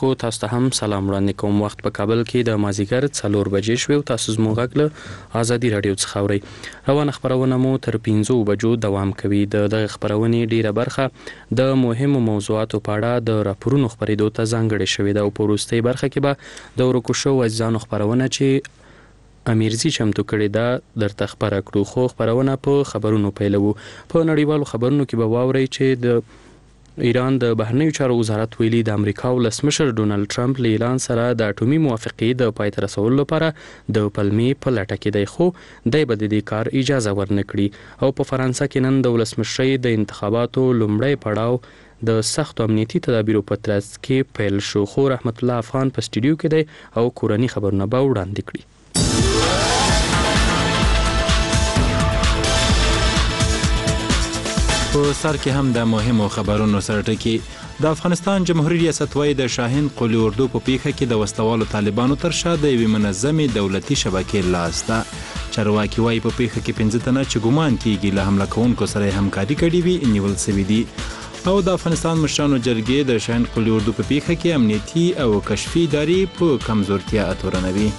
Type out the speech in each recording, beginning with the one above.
کو تاسو ته هم سلام وړاندې کوم. وخت په کابل کې د مازیګر 4 بجې شوه او تاسو زموږ غږ له ازادي رادیو څخه اورئ. روانه خبرونه مو تر 5 بجو دوام کوي. دغه خبرونه ډیره برخه د مهمو موضوعاتو په اړه د راپورونو خبرېدو ته ځانګړې شوې ده او په وروستۍ برخه کې به د ورکو شو ځانو خبرونه چې امیرزي چمتو کړي ده درته خبره کړو. خو خبرونه په خبرونو پیلوو. په نړیوالو خبرونو کې به واورئ چې د ایران د بهرنیو چارو وزارت ویلي د امریکا ولسمشر ډونالد ټرمپ له ایران سره د اټومي موافقې د پای ته رسولو لپاره د پلمې په لټه کې دی، خو دی به د دې کار اجازه ورنکړي. او په فرانسه کې نن د ولسمشرۍ د انتخاباتو لومړی پړاو د سختو امنیتي تدابیرو په ترڅ کې پیل شو. خو رحمت الله افغان په سټوډیو کې دی او کورنی خبرونه به وړاندې کړي. په سر کې هم د مهمو خبرونو سره ټکی. د افغانستان جمهوریت ریاست وايي د شاهین قلی اردو په پیښه کې د وسلوالو طالبانو تر شا د یوې منظمې دولتي شبکې لاس ده. چارواکي وايي په پیښه کې 15 تنه چې ګومان کیږي له حمله کوونکو سره همکاري کړې وي نیول شوي دي. او د افغانستان مشرانو جرګې د شاهین قلی اردو په پیښه کې امنیتي او کشفي ادارې په کمزورتیا اتورنوي.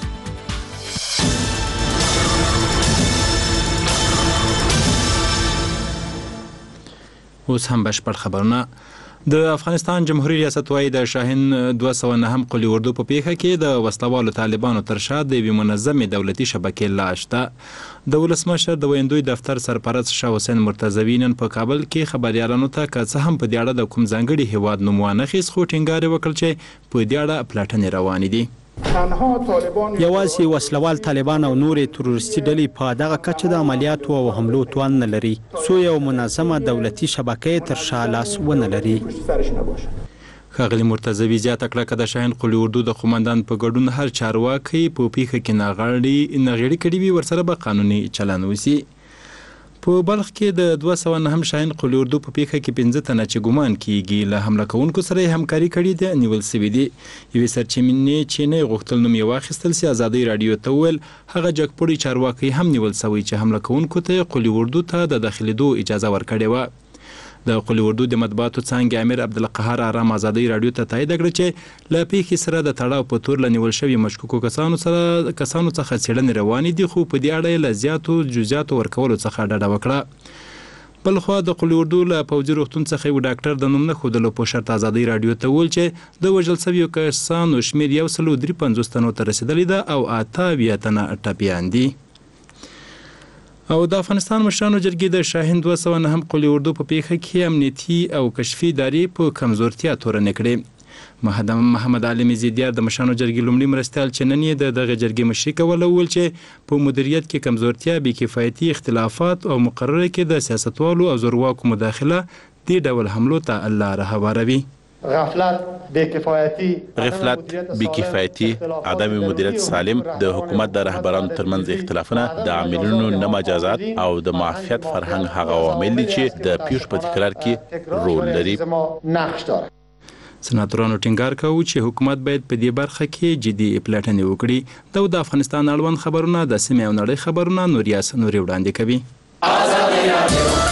اوس هم بشپړ خبرونه. د افغانستان جمهوریت ریاست وايي د شاهین 209 قلی اردو په پیښه کې د وسلوالو طالبانو تر شا د یوې منظمې دولتي شبکې لاس ده. د ولسمشر د ویندوی دفتر سرپرست شاه حسین مرتضوی نن په کابل کې خبريالانو ته که څه هم په دې اړه د کوم ځانګړي هیواد نوم وانخیست، خو ټینګار وکړ چې په دې اړه پلټنې روانې دي. یوازې وسلوال طالبان او نورې تروریستي ډلې په دغه کچه د عملیاتو او حملو توان نه لري، څو یو منظمه دولتي شبکې تر شا لاس ونه لري. ښاغلي مرتضوی زیاته کړه که د شاهین قلی اردو د قومندان په ګډون هر چارواکي په پیښه کې ناغېړي کړي وي ورسره به قانوني چلند وشي. په بلخ کې د 209 شاهین قلی اردو په پیښه کې 15 تنه چې ګومان کیږي له حمله کوونکو سره همکاري کړې ده نیول شوي دي. یوې سرچینې چې نه غوښتل نوم یې واخیستل سي ازادي رادیو ته وویل هغه جګپوړي چارواکي هم نیول شوي چې حمله کوونکو ته قلی اردو ته د داخلېدو اجازه ورکړې وه. د قلی اردو د مطبوعاتو څانګې امیر عبدالقهار آرام ازادي رادیو ته تایید کړ چې له پیښې سره د تړاو په تور له نیول شوي مشکوکو کسانو څخه څېړنې روانې دي، خو په دې اړه یې له زیاتو جزئیاتو ورکولو څخه ډډه وکړه. بلخوا د قلی اردو له پوځي روغتون څخه یو ډاکټر د نوم نه ښودلو په شرط ازادي رادیو ته وویل چې د وژل شویو کسانو شمېر 153 تنو ته رسېدلی ده او 88 تنه ټپیان دي. او د افغانستان مشرانو جرګې د شاهین 209 قلی اردو په پیښه کې امنیتي او کشفي ادارې په کمزورتیا تورنې کړې. محمد علي میزیدیار د مشرانو جرګې لومړي مرستیال چې نن یې دغه جرګې مشري کوله وویل چې په مدیریت کې کمزورتیا، بېکفایتي، اختلافات او مقرره کې د سیاستوالو او زورواکو مداخله دې ډول حملو ته لاره هواروي. غفلت، بیکفایتي، عدم مدیریت سالم، د حکومت د رهبرانو ترمنځ اختلافونه، د عاملینو نه مجازات او د معافیت فرهنګ هغه عوامل دي چې د پیښو په تکرار کې رول لري. سناتورانو ټینګار کاوه چې حکومت باید په دې برخه کې جدي پلټنې وکړي. د افغانستان اړوند خبرونه د سیمې او نړۍ خبرونه نوریاس نوري وړاندې کوي.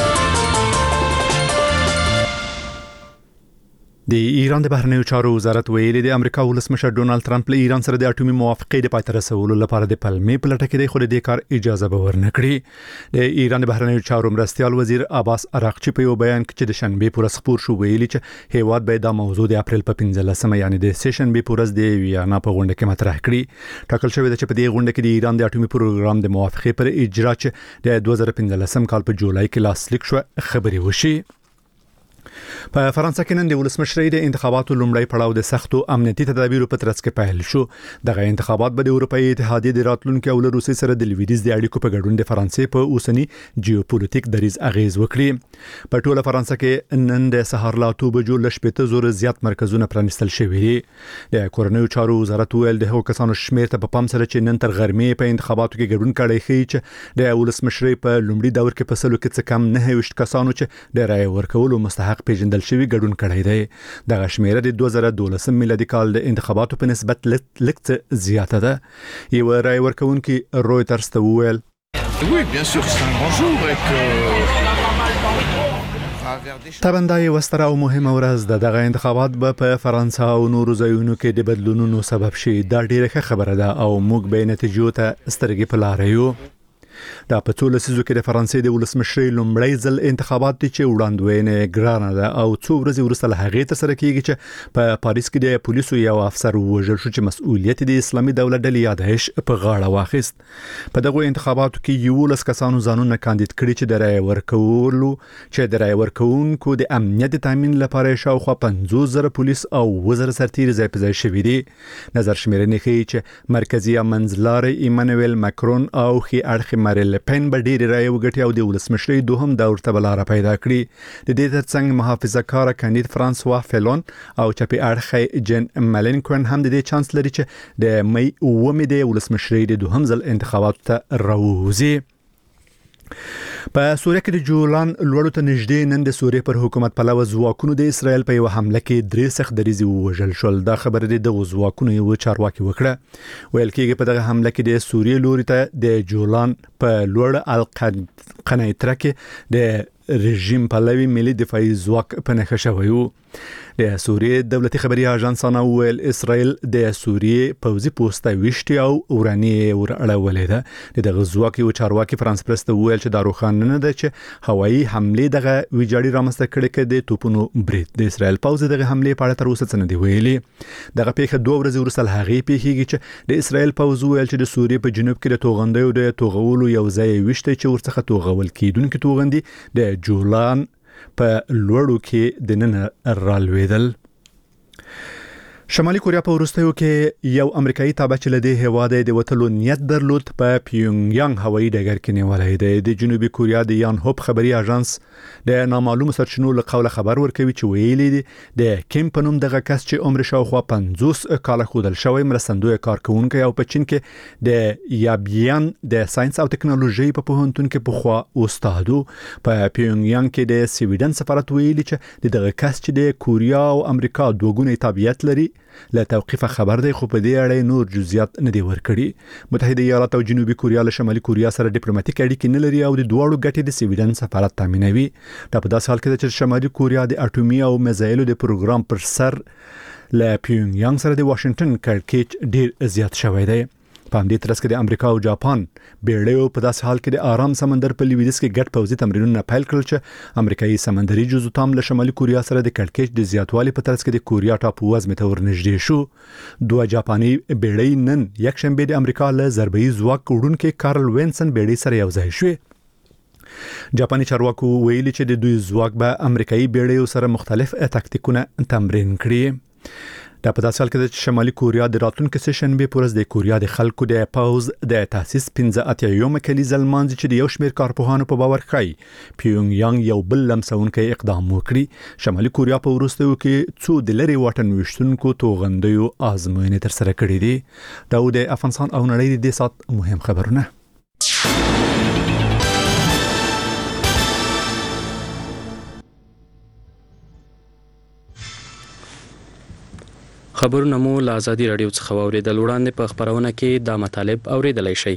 د ایران د بهرنیو چارو وزارت ویلي د امریکا ولسمشر ډونالد ټرمپ له ایران سره د اټومي موافقې د پای ته رسولو لپاره د پلمې په لټه کې دی، خو د دې کار اجازه به ورنکړي. د ایران د بهرنیو چارو مرستیال وزیر عباس اراغچی په یو بیان کې چې د شنبې پر ورځ خپور شو ویلي چې هیواد به د موضوع د اپریل په 15 یعنی د سیشنبې پر ورځ د ویانا په غونډه کې مطرح کړي. ټاکل شوی دی چې په دې غونډه کې د ایران د اټومي پروګرام د موافقې پر اجرا چې د 2015 کال په جولای کې لاسلیک شو خبري وشي. په فرانسه کې نن د ولسمشرۍ د انتخاباتو لومړی پړاو د سختو امنیتي تدابیرو په ترڅ کې پیل شو. دغه انتخابات به د اروپאי اتحادیې د راتلونکو او روسیې سره د لویدیځ د اړیکو په ګډون د فرانسې په اوسنی جیوپولیټیک دریځ اغیز وکړي. په ټوله فرانسه کې نن د سهار لا 2 بجو لشپته زور زیات مرکزونه پرانستل شوي دي. د کورنیو چارو وزارت ویل د هغو کسانو شمېر ته په پام سره چې نن تر غرمې په انتخاباتو کې ګډون کړي ښیي چې د ولسمشرۍ په لومړي دور کې په سلو کې څه کم 29 کسانو چې د رای ورکولو مستحق پیژندل شوي ګډون کړی دی. دغه شمیره د 2012 میلادي کال د انتخاباتو په نسبت لږ زیاته ده. یو رای ورکوونکي رویترز ته وویل Oui, bien sûr, c'est un grand jour et que طبعا دا یو ستره او مهمه ورځ ده. دغه انتخابات به په فرانسه او نورو ځایونو کې د بدلونونو سبب شي. دا ډیره ښه خبره ده او موږ به نتیجو ته سترګې په لاره یو. دا په ټول لسیزو کې د فرانسې د ولسمشرۍ لومړی ځل انتخابات دي چې وړاندوینه ګرانه ده او څو ورځې وروسته له هغې ترسره کیږي چې په پاریس کې د پولیسو یو افسر وژل شو چې مسؤلیت د اسلامي دولت ډلې یادایش په غاړه واخیست. په دغه انتخاباتو کې 11 کسانو ځانونه کاندید کړي چې د رای ورکوونکو د امنیت تامین لپاره شاوخوا 50,000 پولیس او 1000 سرتیري ځای په ځای شوي دي. نظر شمیرنې ښیي چې مرکزی منځلاري ایمانوئل ماکرون او خي اړخ مارین لپن به ډېر رای وګټي او د ولسمشرۍ دوهم دور ته بلاره پیدا کړي. د دې ترڅنګ محافظه کار کاندید فرانسوا فلون او چپی اړخ جن ملنکون هم د دې چانس لري چې د مې 9 د ولسمشرۍ د دوهم ځل انتخاباتو ته راووځي. په سوریه کې د جولان لوړو ته نږدې نن د سوریه پر حکومت پلوه ځواکونو د اسرائیل په یو حمله کې 3 سخت دریزي وژل شول. دا خبره د ځواکونو یو چارواکي وکړه. ویل کېږي په دغه حمله کې د سوریه لوري ته د جولان په لوړ القنیطره کې د رژیم پلوي ملي دفاعي ځواک په نښه شوی و. د سوریه دولتي خبري اژانس انا ویل اسرائیل د سوریه پوځي پوسټه وشتي او وراني ورړولې ده. دغه ځواک یو چارواکي فرانس پرست ویل چې دا روښانه نه ده چې هوایي حمله دغه ویجاړي رامنځته کړي کې د توپونو برید. د اسرائیل پوځ دغه حمله په اړه تر اوسه څه نه دی ویلي. دغه پیښه 2 ورځې وروسته هغه پیښیږي چې د اسرائیل پوځ ویل چې د سوریه په جنوب کې د توغندیو د توغولو یو ځای وشتي چې ورڅخه توغول کیدونکو توغندي د جولان په لوړو کې د نن رالویدل. شمالي کوریا په وروستیو کې یو امریکایي تابع چې لدې هواده د وټلو نیت درلود په پیونګ یانګ هوایي ډګر کې نیولای دی. د جنوبي کوریا د یان هوپ خبري اژانس د نامعلوم سرچینو له قوله خبر ورکوي چې ویلي دي د کیم په نوم دغه کس چې عمر شاوخوا 50 کال خودل شوی مرستندوی کارکونکي او په چین کې د یابیان د ساينس او ټکنالوژي په پوهنتون کې پخوا استادو. په پیونګ یانګ کې د سویډن سفارت ویلي چې دغه کس چې د کوریا او امریکا دوګونی تابعیت لري له توقيف خبر دی خو په دې اړه نور جزئیات نه دی ورکړي. متحده ایالات او جنوبي کوریا له شمالي کوریا سره ډیپلوماټیک اړیکې نه لري او د دوړو ګټې د سویډن سفارت تامینوي. دا په داسې حال کې چې شمالي کوریا د اټومي او میزایلو د پروګرام پر سر له پیونګ یانګ سره د واشنگټن کړکېچ ډیر زیات شوی دی. په همدې ترڅ کې د امریکا او جاپان بیړیو په داسې حال کې د آرام سمندر په لویدیځ کې ګډ پوځي تمرینونه پیل کړل چې امریکایي سمندري جزو له شمالي کوریا سره د کړکېچ د زیاتوالي په ترڅ کې د کوریا ټاپو وزمې ته ورنږدې شو. 2 جاپاني بیړۍ نن یک شنبه د امریکا له ضربه‌ای ځواک وړونکو کارل وینسن بیړۍ سره یو ځای شوې. جاپاني چارواکو ویلي چې د دوی ځواک به امریکایي بیړیو سره مختلف تاکتیکونه تمرین کړي. دا په داسې حال کې چې شمالي کوریا د راتلونکي سشنبه پورز د کوریا د خلکو د پوز د تاسیس 15 یوم کلیزه لمانځي چې د یو شمېر کارپوهانو په باور ښایي پیونګ یانګ یو بل لمسونکي اقدام وکړي. شمالي کوریا په وروستیو کې څو د لری واټن وشتونکو توغندیو آزموینې تر سره کړې دي. دا د افغانستان او نړۍ د سات مهم خبرونه. خبرونه مو له ازادي رادیو څخه واوریدل. وړاندې په خبرونه کې دا مطالب اوریدلای شئ.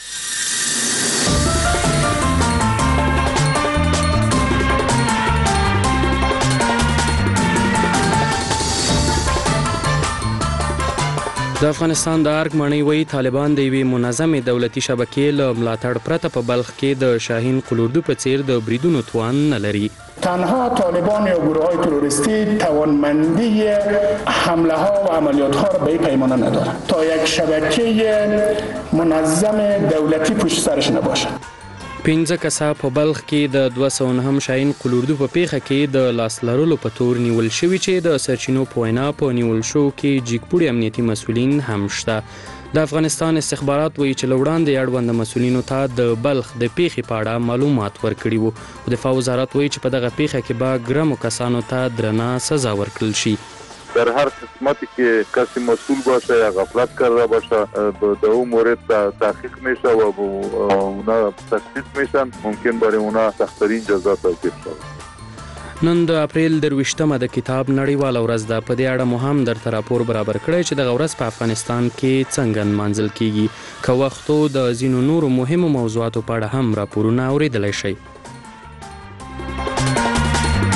د افغانستان د ارګ مڼۍ وی طالبان د یوې منظمې دولتي شبکې له ملاتړ پرته په بلخ کې د شاهین قلوردو په څیر د بریدونو توان نه لري. تنها طالبان یا گروه‌های تروریستی توانمندی حمله ها و عملیات ها را به این پیمانه ندارند تا یک شبکه منظم دولتی پشت سرش نباشد. 15 کسه په بلخ کې د 209 شاهین قلوردو په پیښه کې د لاس لرلو په تور نیول شوی چې د سرچینو په وینا په نیول شو کې جګپوړي امنیتي مسولین هم شته. د افغانستان استخبارات وایي چې لوړاندې اړوند مسولینو ته د بلخ د پیښې په اړه معلومات ورکړي وو. دفاع وزارت وایي چې په دغه پیښه کې به ګرمو کسانو ته درنه سزا ورکړل شي. در هر قسمتی که کسی مسئول باشه یا غفلت کرده باشه در اون مورد تحقیق میشه و اونا تشخیص میشن ممکن برای اونا سخت‌ترین جزا تطبیق شود. نن د اپریل 23مه د کتاب نړیواله ورځ ده. په دې اړه مو هم درته راپور برابر کړی چې دغه ورځ په افغانستان کې څنګه نمانځل کیږي. که وختو د ځینو نورو مهمو موضوعاتو په اړه هم راپورونه اوریدلی شئ.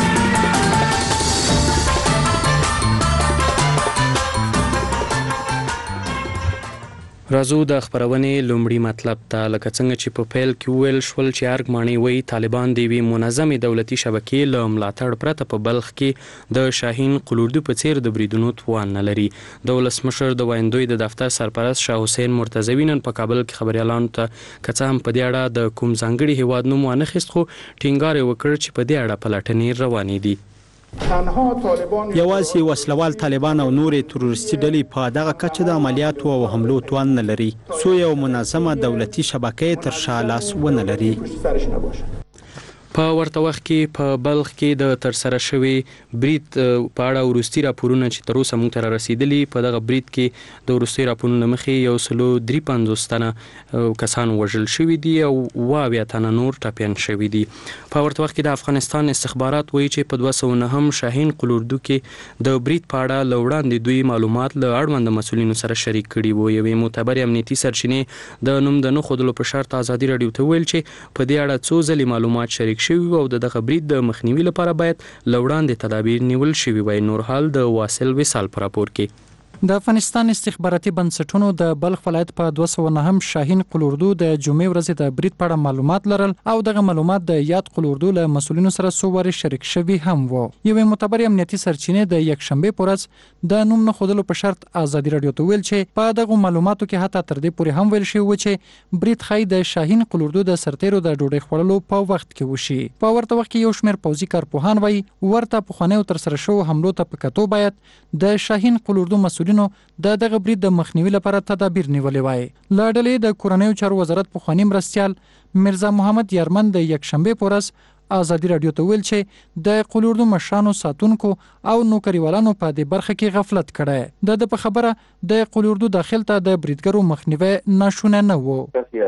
راځو د خبرونې لومړی مطلب ته. لکه څنګه چې په پیل کې ویل شول چې ارګ ماڼۍ وایي طالبان د یوې منظمې دولتي شبکې له ملاتړ پرته په بلخ کې د شاهین قلوردو په څیر د بریدونو توان نه لري. د ولسمشر د وایندوی د دفتر سرپرست شاه حسین مرتضوی نن په کابل کې خبريالانو ته که څه هم په دې اړه د کوم ځانګړي هیواد نوم وانخیست، خو ټینګار وکړ چې په دې اړه پلټنې روانې دي. یوازې وسلوال طالبان او نورې تروریستي ډلې په دغه کچه د عملیاتو او حملو توان نه لري، څو یو منظمه دولتي شبکې تر شا لاس ونه لري. په ورته وخت کې په بلخ کې د ترسره شوی برید په اړه وروستي راپورونه چې تر اوسه موږ ته رسیدلي، په دغه برید کې د وروستي راپورونو مخې 153 تنه کسان وژل شوي دي او 28 تنه نور ټپیان شوي دي. په ورته وخت کې د افغانستان استخبارات وایي چې په 209 شاهین قلوردو کې د برید په اړه له وړاندې دوی معلومات له اړوند مسؤلینو سره شریک کړي وو. یوې معتبرې امنیتي سرچینې د نوم د نه ښودلو په شرط ازادي راډیو ته ویل چې په دې اړه څو ځلې معلومات شریک شوي او دغه برید د مخنیوي لپاره باید له وړاندې تدابیر نیول شوي وای. نور حال د واصل وصال پر راپور کې د افغانستان استخباراتي بنسټونو د بلخ ولایت په 209 شاهین قلوردو د جمعې ورځې د برید په اړه معلومات لرل او دغه معلومات د یاد قلوردو له مسؤلینو سره څو وارې شریک شوي هم وو. یوې معتبرې امنیتي سرچینې د یکشنبه په ورځ د نوم نه ښودلو په شرط ازادي راډیو ته ویل چې په دغه معلوماتو کې حتی تر دې پورې هم ویل شوی و چې برید خای د شاهین قلوردو د سرتیرو د ډوډۍ خوړلو په وخت کې وشي. په ورته وخت کې یو شمېر پوځي کارپوهان وایي ورته پخوانیو تر سره شوو حملو ته په کتو باید د شاهین قلوردو مسؤلینو د دغه برید د مخنیوي لپاره تدابیر نیولې وای. له ډلې د کورنیو چارو وزارت پخوانی مرستیال مرزا محمد یارمن د یکشنبه په ورځ ازادي راډیو ته ویل چې د قلوردو مشرانو ساتونکو او نوکریوالانو په دې برخه کې غفلت کړی. د په خبره د قلوردو داخل ته د بریدګرو مخنیوي ناشونه نه وو.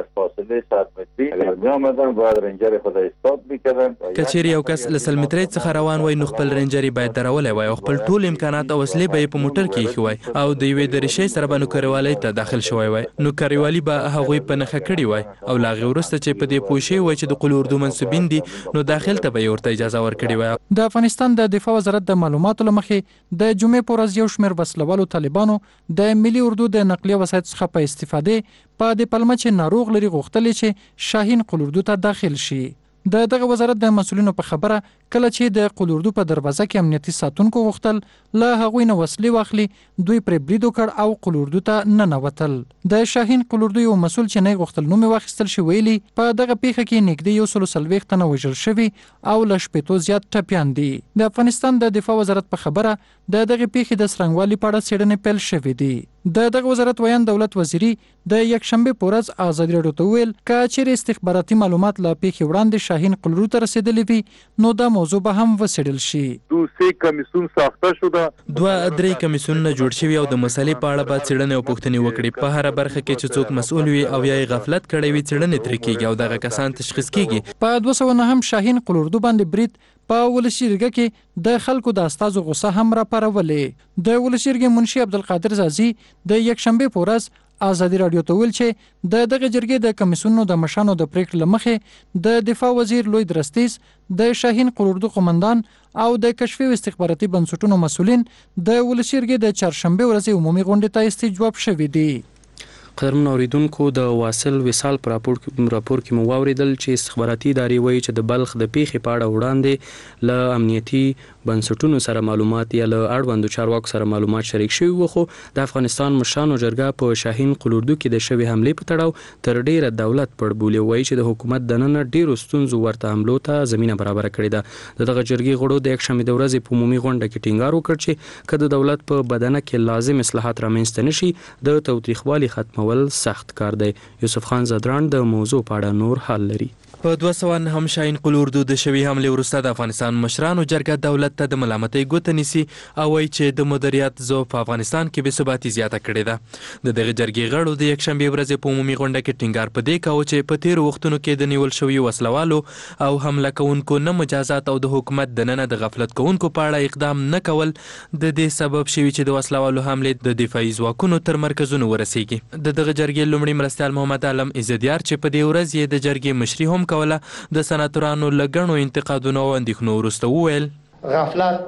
کچېری یو کس له 100 مترۍ څخه روان وای نو خپل رینجر باید درولای وای او خپل ټول امکانات او وسلې به په موټر کې خوای او د یوې درشي سره به نوکریوالۍ ته داخل شوی وای. نوکریوالي به هغه په نخښه کړی وای او لا غوړسته چې په دې پوښي وای چې د قلوردو منسوبین دي نو داخل ته به ورته اجازه ورکړي وای. د افغانستان د دفاع وزارت د معلوماتو لمخې د جمعې په ورځ یو شمېر وسلوالو طالبانو د ملي اردو د نقلیه وسایط څخه په استفاده په د پلمه چې ناروغ لري غوښتل چې شاهین قلوردو ته داخل شي. دغه وزارت د مسؤلینو په خبره کله چې د قلوردو په دروازه کې امنیتي ساتونکو غوښتل له هغوی نه وسلې واخلي دوی پرې برید وکړ او قلوردو ته ننوتل. د شاهین قلوردو یو مسؤل چې نه غوښتل نوم واخیستل شي ویلي په دغه پیښه کې نږدې 140 تنه وژل شوي او له شپېتو زیات ټپیان دي. د افغانستان د دفاع وزارت په خبره دغه پیښې د څرنګوالي په اړه څېړنې پیل شوې دي. دغه وزارت ویان دولت وزیری د یکشنبه په ورځ ازادي راډیو ته ویل چې استخباراتي معلومات له پیښې وړاندې شاهین قلوردو ته رسیدلې وي نو دا موضوع به هم وڅېړل شي. دوه کمیسیون ساخته شوه، دوه درې کمیسیونونه جوړ شوي او د مسلې په اړه به څېړنې او پوښتنې وکړي. په هر برخه کې چې څوک مسؤل وي او یا غفلت کړی وي څېړنې ترې کیږي او دغه کسان تشخیص کیږي. په 209 شاهین قلوردو باندې برید په ولسي جرګه کې د خلکو د استازو غوسه هم را پارولې. د ولسي جرګې منشي عبدالقادر زازي د یکشنبه په ورځ ازادي راډیو ته ویل چې دغه جرګې د کمیسیونونو د مشرانو د پریکړې لمخې د دفاع وزیر لوی درستیز، د شاهین قلوردو قومندان او د کشفي استخباراتي بنسټونو مسؤلین د ولسي جرګې د چهارشنبه ورځې عمومي غونډې ته استجواب شوي دي. قدرمن اوریدونکو د واصل وصال پر راپور کې مو واوریدل چې استخباراتي ادارې وایي چې د بلخ د پیښې په اړه وړاندې له امنیتي بنسټونو سره معلومات یا له اړوندو چارواکو سره معلومات شریک شوي وو، خو د افغانستان مشرانو جرګه په شاهین قلوردو کې د شوې حملې په تړاو تر ډیره دولت پړبولې وایي چې د حکومت دننه ډیرو ستونزو ورته حملو ته زمینه برابره کړې ده. دغه جرګې غړو د یکشنبې د ورځې په عمومي غونډه کې ټینګار وکړ چې که د دولت په بدنه کې لازم اصلاحات رامنځته نشي د تاوتریخوالي ختمول سخت کار دی. یوسف خان زدران د موضوع په اړه نور حل لري. په 209 شاهین قلوردو د شوی حملې وروسته د افغانستان مشرانو جرګه دولت ته د ملامتۍ ګوته نیسي او وایي چې د مدیریت ضعف په افغانستان کې بې ثباتي زیاته کړې ده. د دغه جرګې غړو د یکشنبې ورځې په عمومي غونډه کې ټینګار په دې کاوه چې په تیرو وختونو کې د نیول شویو وسلوالو او حمله کوونکو نه مجازات او د حکومت دننه د غفلت کوونکو په اړه اقدام نه کول د دې سبب شوي چې د وسلوالو حملې د دفاعي ځواکونو تر مرکزونو ورسیږي. د دغه جرګې لومړي مرستیال محمد عالم عزتیار چې په دې ورځ یې د جرګې مشري هم کوله د سناتورانو له ګڼو انتقادونو او اندېښنو وروسته وویل غفلت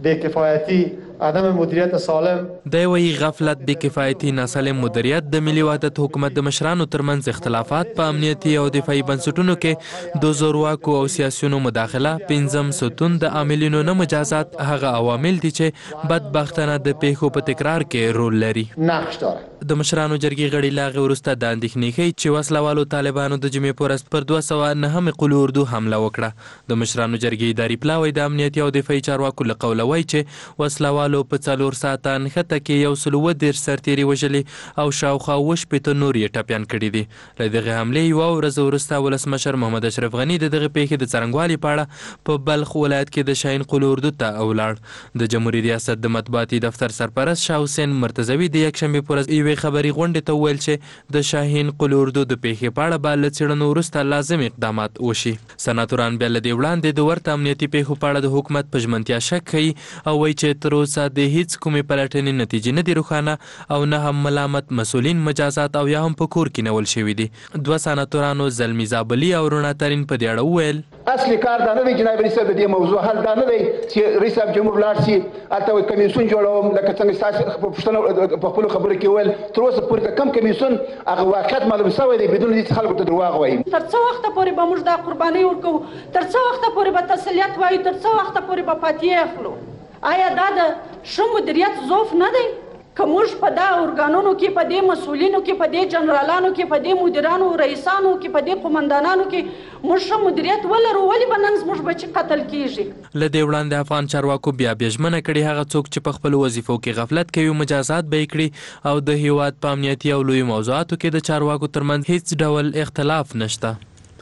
بی‌کفایتی، عدم مدیریت سالم دی وایي غفلت، بېکفایتي، ناسالم مدیریت، د ملي وحدت حکومت د مشرانو ترمنځ اختلافات، په امنیتي او دفاعي بنسټونو کې د زورواکو او سیاسیونو مداخله، پنځم ستون د عاملینو نه مجازات هغه عوامل دي چې بدبختانه د پیښو په تکرار کې رول لري. نقش داره. د مشرانو جرګې غړي لا هغې وروسته دا اندېښنې ښیي چې وسله طالبانو د جمعې په ورځ پر 209 قلعه اردو حمله وکړه. د مشرانو جرګې اداري پلاوی د امنیتي او دفاعي چارواکو له قوله وایي چې وسله په 4 ساعته نښته کې 130 سرتیري وژلي او شاوخوا 80 نور یې ټپیان کړي دي. له دغې حملې یوه ورځ وروسته ولسمشر محمد اشرف غني د دغې پیښې د څرنګوالي په اړه په بلخ ولایت کې د شاهین قلعه اردو ته ولاړ. د جمهوریت ریاست د مطبوعاتي دفتر سرپرست شاه حسین مرتضوي د یکشنبې په ورځ یوې خبري غونډې ته وویل چې د شاهین قلعه اردو د پیښې په اړه به له څېړنو وروسته لازم اقدامات وشي. سناتوران بیا له دې وړاندې د ورته امنیتي پیښو په اړه د حکومت په ژمنتیا شک کوي او وایي چې تر اوسه د هیڅ کومې پلټنې نتیجې نه دي روښانه او نه هم ملامت مسؤلین مجازات او یا هم په کور کې نیول شوي دي. 2 سناتورانو زلمي زابلي او روڼا ترین په دې اړه وویل اصلي کار دا نه دی جناب رئیس صاحب، د دې موضوع حل دا نه دی چې رئیس صاحب جمهور لاړ شي هلته کمیسیون جوړوم، لکه څنګه ستاسو په پوښتنه په خپلو خبرو کې ویل تر اوسه پورې د کم کمیسیون هغه واقعیت معلوم شوی دی بدون دې چې خلکو ته درواغ وایي. تر څه وخته پورې به موږ دا قربانۍ ورکوو؟ تر څه وخته پورې به تسلیت وایو؟ تر څه وخته پورې به فاتحې اخلو؟ آیا دا د ښه مدیریت ضعف نه دی که موږ په دا ارګانونو کې، په دې مسؤلینو کې، په دې جنرالانو کې، په دې مدیرانو رئیسانو کې، په دې قمندانانو کې موږ ښه مدیریت ولرو؟ ولې به نن زموږ بچي قتل کیږي؟ له دې وړاندې افغان چارواکو بیا ژمنه کړې هغه څوک چې په خپلو وظیفو کې غفلت کوي مجازات به یې کړي او د هیواد په امنیتي او لویو موضوعاتو کې د چارواکو ترمنځ هیڅ ډول اختلاف نشته.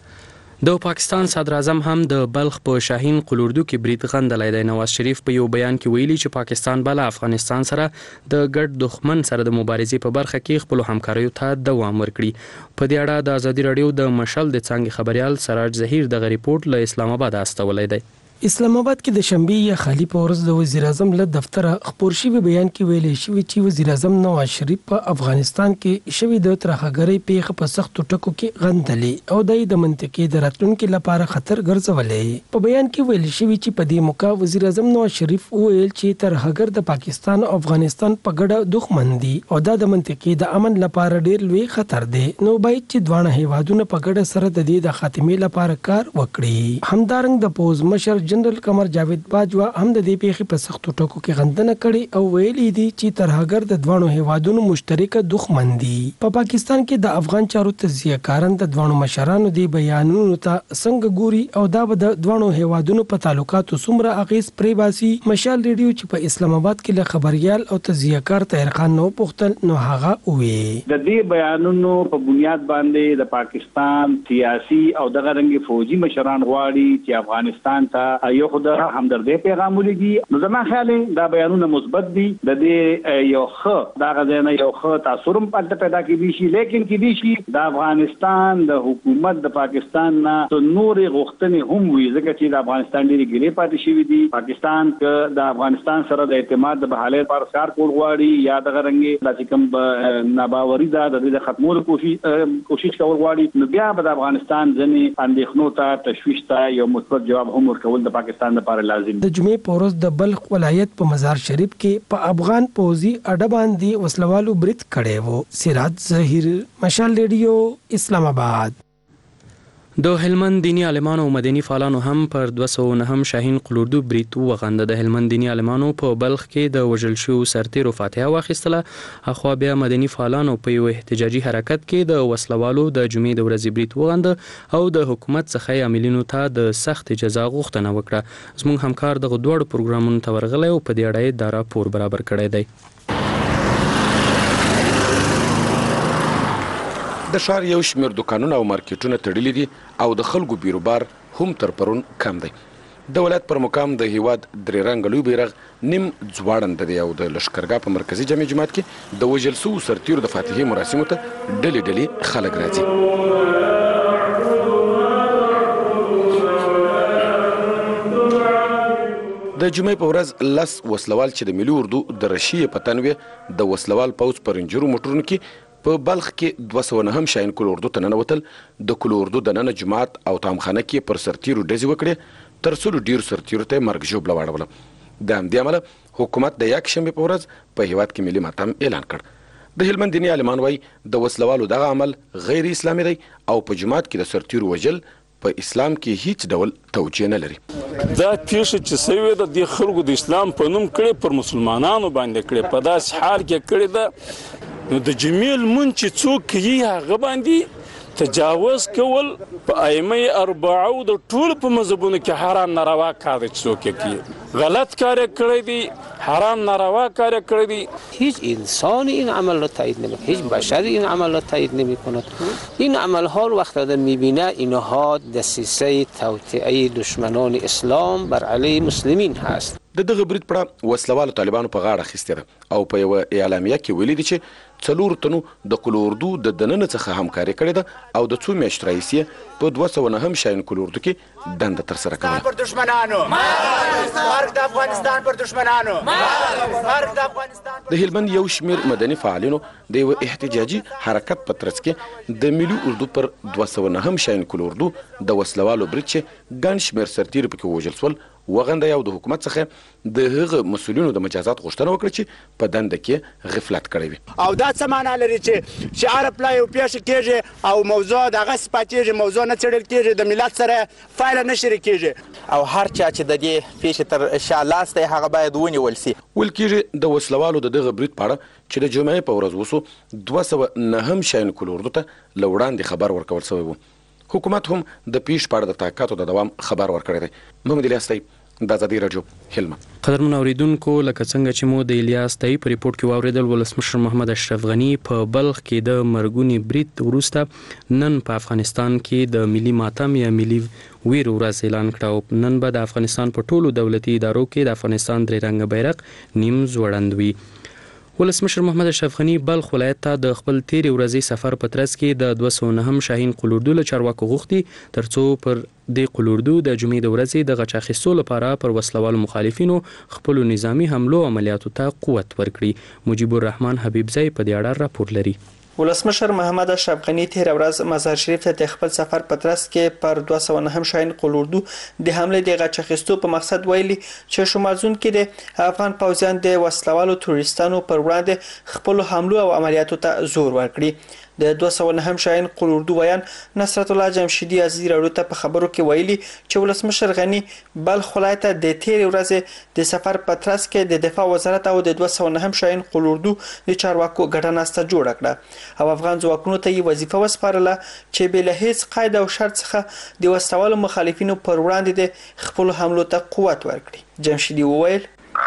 د پاکستان صدر اعظم هم د بلخ په شاهین قلعه اردو کې برید غندلی دی. نواز شریف په یو بیان کې ویلي چې پاکستان به له افغانستان سره د ګډ دښمن سره د مبارزې په برخه کې خپلو همکاریو ته دوام ورکړي. په دې اړه د ازادي راډیو د مشل د څانګې خبریال سراج زهیر دغه ریپورت له اسلام آباد استولی دی. اسلام آباد کې د شنبې یا خالی په ورځ د وزیر اعظم له دفتره خپور شوی بیان کې ویل شوی چې وزیر اعظم نواز شریف په افغانستان کې شوی د ترهګرۍ پیښه په سختو ټکو کې غندلې او د منطقې د راتلونکو لپاره خطر ګرځولې. په بیان کې ویل شوی چې په دې موقع وزیر اعظم نواز شریف ویل چې ترهګر د پاکستان او افغانستان په ګډه دښمن دي او دا د منطقې د امن لپاره ډیر لوی خطر دی، نو باید چې دواړه هیوادونه په ګډه سره د دې د خاتمې لپاره کار وکړي. همدارنګه د پوز مشر جنرال قمر جاوید باجوا هم د دې پیښې په سختو ټکو کې غندنه کړې او ویلي دي چې ترهګر د دوه هیوادونو مشترکه دښمن دي. په پاکستان کې د افغان چارو تجزیه کاران د دوه مشرانو دی بیانونو ته څنګه ګوري او دا به د دوه هیوادونو په تعلقاتو څومره اغیز پرې باسي. مشال ریډیو چې په اسلام آباد کې له خبريال او تجزیه کار طاهر خان نو پوښتل نو هغه وې د دې بیانونو په بنیاد باندې د پاکستان سیاسي او دغه رنګي فوجي مشران غواړي چې افغانستان ته یو خدای همدردی پیغام ولګي. نو زما خیال دا بیانونه مثبت دي، د دې یو ښه دا غځنه یو ښه تاثیر هم پیدا کیږي شي، لیکن کیږي شي د افغانستان د حکومت د پاکستان نه نور غوښتنې هم وي، ځکه چې د افغانستان ډېری ګیرې پاتې شوي دي. پاکستان د افغانستان سره د اعتماد د بحالۍ لپاره کار کول غواړي یا دغه رنګي چې کوم ناباوري ده د دې ختمولو کوشش کول غواړي. نو بیا به د افغانستان ځینې اندېښنو ته تشویش ته یو مثبت جواب هم ورکول د پاکستان لپاره لازم. د جمعې په ورځ د بلخ ولایت په مزار شریف کې په افغان پوځي اډه باندې وسلوالو برید کړی وو. سراج زهیر، مشال ریډیو، اسلام آباد. د هلمند دینی عالمانو او مدني فعالانو هم پر 209 شاهین قلعه اردو برید وغنده. د هلمند دینی عالمانو په بلخ کې د وژل شویو سرتیرو فاتحه واخیستله. اخوا بیا مدني فعالانو په یو احتجاجي حرکت کې د وسلوالو د جمعې د ورځې برید وغنده او د حکومت څخه عاملینو ته د سخت جزا غوښتنه وکړه. زموږ همکار دغه دوړ پروګرامونو ته ورغلی او په دې اړه دا راپور برابر کړی دی. د ښار یو شمېر دوکانونه او مارکیټونه تړلي دي او د خلکو بیروبار هم تر پرون کم دی. د ولایت پر مقام د هیواد درې رنګه لوی بیرغ نیم ځواړنده دی او د لښکرګاه په مرکزي جامع جومات کې د وژل سوو سرتیرو د فاتحې مراسمو ته ډلې ډلې خلک راځي. د جمعې په ورځ 10 وسلوال چې د ملي اردو د رشیې په تن وې د وسلوال پوځ په رنجرو موټرونو کې په بلخ کې 209 شاهین قلعه اردو ته ننوتل. د قلعه اردو دننه جومات او تامخانه کې پر سرتیرو ډزې وکړې، تر څو ډیرو سرتیرو ته مرګ ژوبله واړوله. د همدې امله حکومت د یکشنبې په ورځ په هیواد کې ملي ماتم اعلان کړ. د هلمند دیني عالمان وایي د وسلوالو دغه عمل غیر اسلامي دی او په جماعت کې د سرتیرو وژل په اسلام کې هیڅ ډول توجیه نه لري. دا پیښه چې سوي ده د خلکو د اسلام په نوم کړي پر مسلمانانو باندې کړي په داسې حال کې کړي ده نو د جمیل مون چې څوک کوي هغه باندې تجاوز کول په ائمه اربعه د ټول په مذهبونو کې حرام ناروا کار دی. څوک کوي غلط کار کړی دی، حرام ناروا کار کړی دی. هیچ انسانی این عمل را تایید نمی‌کند، هیچ بشری این عمل را تایید نمی‌کند. این عمل ها وقت آدم می‌بینه اینها دسیسه توطئه دشمنان اسلام بر علیه مسلمین هست. د دغه برید پړه وسلوالو طالبانو په غاړه اخیستې ده او په یوه اعلامیه کې ویلي دي چې 4 تنو د قل اردو د دننه څخه همکاري کړې ده او د څو میاشتو راهیسې په 209 شاهین قل اردو کې دنده ترسره کوله. پر دشمنانو مرګ د افغانستان پر دشمنانو مرګ د افغانستان. د هلمند یو شمیر مدني فعالینو د یو احتجاجي حرکت په ترڅ کې د ملي اردو پر 209 شاهین قل اردو د وسلوالو برید چې ګڼ شمیر سرتیري پکې وژل شول وغندای او د حکومت څخه د هغه مسؤلینو د مجازات غوښتنه وکړه چې په دنده کې غفلت کړی وي. او دا څه معنا لري چې شعار پلا یو پیښه کېږي او موضوع دغه سپاتېږي، موضوع نه څېړل کېږي، د ملت سره فایله نه شریکېږي او هر چا چې د دې پیښې تر شا لاس دی هغه باید ونیول سي. ویل کېږي د وسلوالو د دغه برید په اړه چې د جمعې په ورځ وسو 209 شاهین قل اردو ته له وړاندې خبر ورکول شوی و. حکومت هم د پیښې په اړه د تحقیقاتو د دوام خبر ورکړی دی. محمد الیاس دی، د ازادي رادیو، هلمند. قدرمن اوریدونکو، لکه څنګه چې مو د الیاس تای په ریپورت کې واوریدل، ولسمشر محمد اشرف غنی په بلخ کې د مرګونی برید وروسته نن په افغانستان کې د ملي ماتم یا ملي ویر ورځ اعلان کړه. نن به د افغانستان په ټولو دولتي ادارو کې د افغانستان درې رنګه بیرغ نیم ځوړند وي. ولسمشر محمد اشرف غنی بلخ ولایت ته د خپل تیرې ورځې سفر په ترڅ کې د 209 شاهین قل اردو له چارواکو غوښتي ترڅو پر د قل اردو د جمعې د ورځې د غچ اخیستو لپاره پر وسلوالو مخالفینو خپل نظامی حملو عملیاتو ته قوت ورکړي. مجيب الرحمن حبیبزی په دې اړه راپور لري. ولسمشر محمد اشرف غنی تیر ورځ مزار شریف ته د خپل سفر په ترڅ کې پر 209 شاهین قل اردو د حمله د غچ اخیستو په مقصد ویلي چې شمارزون کې د افغان پوځیان د وسلوالو تروریستانو پر وړاندې خپل حملو او عملیاتو ته زور ورکړي. د 209 شاهین قل اردو ویان نصرت الله جمشیدی ازادي رادیو ته په خبرو کې ویلي چې ولسمشر غنی بلخ ولایت د تیر ورځ د سفر په ترڅ کې د دفاع وزارت او د 209 شاهین قل اردو د چارواکو ګډه ناسته جوړه کړه او افغان ځواکونو ته یې وظیفه وسپارله چې بل هیڅ قاعده او شرط څخه د وسلوالو مخالفینو پر وړاندې د خپل حملو ته قوت ورکړي. جمشیدی وویل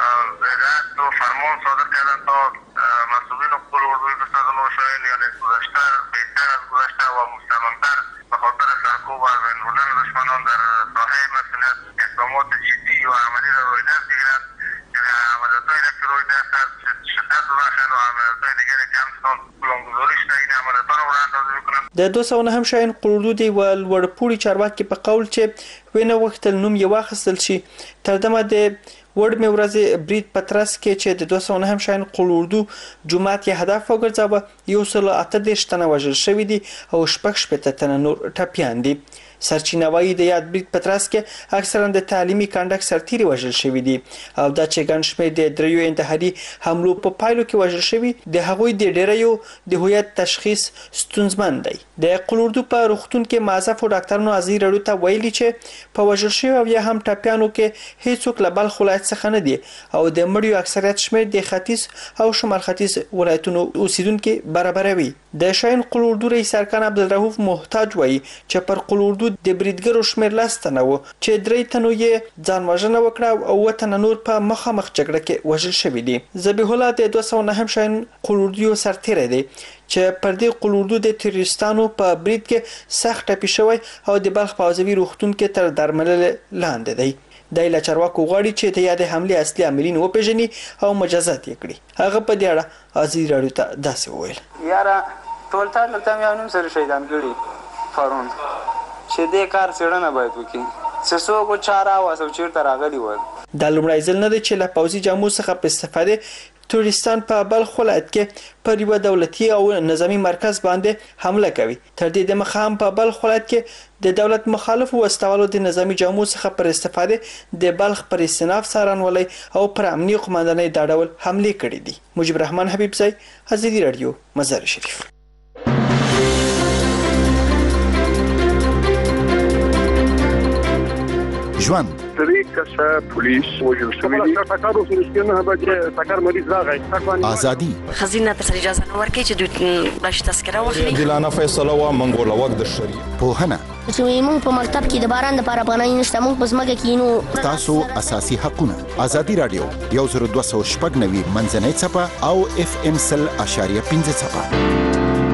د 209 شاهین قل اردو دی ول ورپوړي چارواکي په قول چې وینه وختل نوم یې واخیستل شي تر دمه د وړ مې ورځې برید په ترڅ کې چې د 209 شاهین قل اردو جماعت یې هدف وګرځاوه 138 تنه وژل شوي دي او 6 تنه نور ټپیان دي. سرچینه وایي د یاد برید په ترڅ کې اکثرا د تعلیمي کانډک سرتیري وژل شوي دي او دا چې ګڼ شمېر د دریو انتحاري حملو په پایلو کې وژل شوي د هغوی د ډیریو د هویت تشخیص ستونزمن دی. د قل اردو په روغتون کې معزف ډاکټرانو ازادي رادیو ته ویلي چې په وژل شوي او یا هم ټپیانو کې هیڅوک له بلخ ولایت څخه نه دي او د مړیو اکثریت شمېر د ختیځ او شمال ختیځ ولایتونو اوسیدونکو برابروي. د شاهین قل اردو رئیس ارکان عبدالرؤف محتاج وایي چې پر قل اردو د بریدګرو شمېر 10 تنه وو چې 3 تنو یې ځان وژنه وکړه او 7 تنه نور په مخامخ جګړه کې وژل شوي دي. ذبیح الله د 209 شاهین قل اردو سرتیری دی چې پر دې قل اردو د تروریستانو په برید کې سخت ټپي شوی او د بلخ په عزوي روغتون کې تر درملنې لاندې دی. د ایله چارواکو غواړي چې د یاد حمله اصلي عاملین وپیژني او مجازات یې کړي. هغه په دې اړه ازادي رادیو ته داسې وویل: یاره ټول تا لته مې انم سره شهیدان کړي فارون چې دې کار څېړنه باید وکړي چې څوک چاره واسو چیرته راغلی و. د لومړی ځل نه دی چې له پوځي جامو څخه په استفاده ترورستان په بلخ ولایت کې پر یو دولتي او نظامی مرکز باندې حمله کوي. تر دې دمخه هم په بلخ ولایت کې د دولت مخالف وسوالو د نظامی جامو څخه پر استفاده د بلخ پر استناف سارنولي او پر امنیتي قومندانۍ دا ډول حمله کړې دي. مجيب الرحمن حبیب زئی، ازادي رادیو، مزار شریف. ژوند درې کسه پولیس وژل شوي دي. ټکر وسو نه بچ ټکر مریض راغی. ازادي خزینه تر اجازه نه ورکړي چې دوی راشي تذکره واخلي. عادلانه فیصله و منګول وخت د شریعت پوهنه چې موږ په مکتب کې د باران د لپاره پناه نشته، موږ په ځمکه کې نو تاسو اساسي حقونه. ازادي رادیو 1290 منځنۍ څپه او FM 100.5 څپه.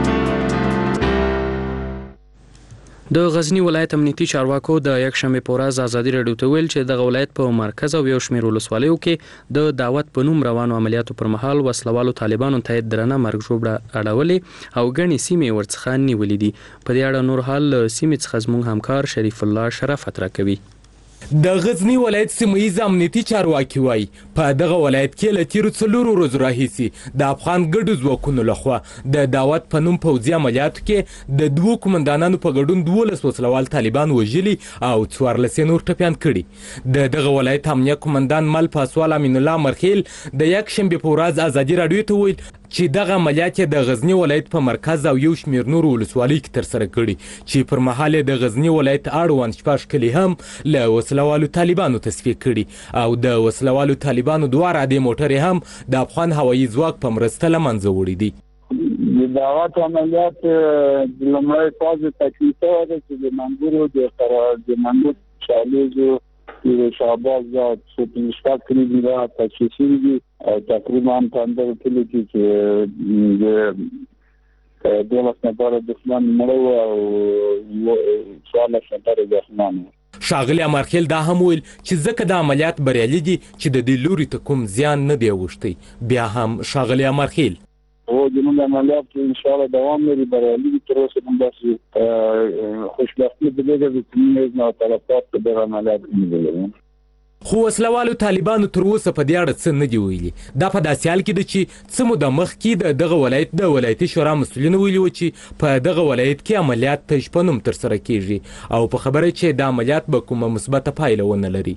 د غزنی ولایت امنیتي چارواکو د یک شنبه په ورځ ازادي رادیو ته ویل چې د ولایت په مرکز او یو شمېر ولسوالیو کې د دعوت په نوم روانو عملیاتو پر مهال وسلوالو طالبانو ته درنه مرګ ژوبړه اړولې او غني سیمې ورڅخه نیولې دي. په دې اړه نور حال سیمې څخه زموږ همکار شریف الله شرافت راکوي. د غزنی ولایت سیمه‌ییز امنیتي چارواکي وایي په دغه ولایت کې له تیرو 4 ورځو راهیسې د افغان ګډو ځواکونو لخوا د دعوت په نوم پوځي عملیاتو کې د 2 قومندانانو په ګډون 12 وسلوال طالبان وژلي او 14 نور ټپیان کړي. د دغه ولایت امنیه قومندان مل پاسوال امین الله مرخیل د یک شنبه په ورځ ازادي رادیو ته ویل چې دغه عملیات د غزنی ولایت په مرکز او یو شمېر نور ولسوالۍ کې ترسره کړي چې پر مهال د غزنی ولایت اړوند شپږ کلي هم له وسلوالو طالبانو تصفیه کړي او د وسلوالو طالبانو 2 عادي موټرې هم د افغان هوایي ځواک په مرسته له منځه وړي دي. د دعوت عملیات د لومړۍ فاز تکلیف ده چې د منګورو د منګور چالیزو د شعباز د سپینشکات کلی دی تاسیسي دي تقریبا 15 کلی چې د دولت نظر د اسلام مړو او سوال شتره د اسلام. شاغلی امرخیل دا هم ویل چې ځکه د عملیات بریالي دي چې د دې لوري ته کوم زیان نه دی اوښتی. بیا هم شاغلی امرخیل او د نن عملیات ان شاء الله دوام لري، بریالي دي. تر اوسه هم داسې خوشبختي د دې د تنظیم او طرفات د عملیات نه دي. خو وسلوالو طالبانو تر اوسه په دې اړه څه نه دی ویلي. دا په داسې حال کې ده چې څه موده مخکې دغه ولایت د ولایتي شورا مسؤلینو ویلي و چې په دغه ولایت کې عملیات تش په نوم ترسره کیږي او په خبره چې د عملیات به کومه مثبته پایله ونه لري.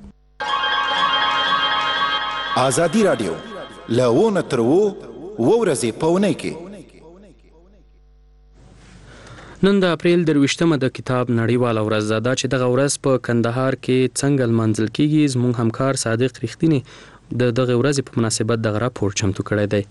ازادي رادیو له تر ورځې په اونۍ کې نن د اپریل 23مه د کتاب نړیواله ورځ ده چې دغه ورځ په کندهار کې څنګه لمانځل کیږي. زموږ همکار صادق رښتینی د دغه ورځې په مناسبت دغه راپور چمتو کړی دی.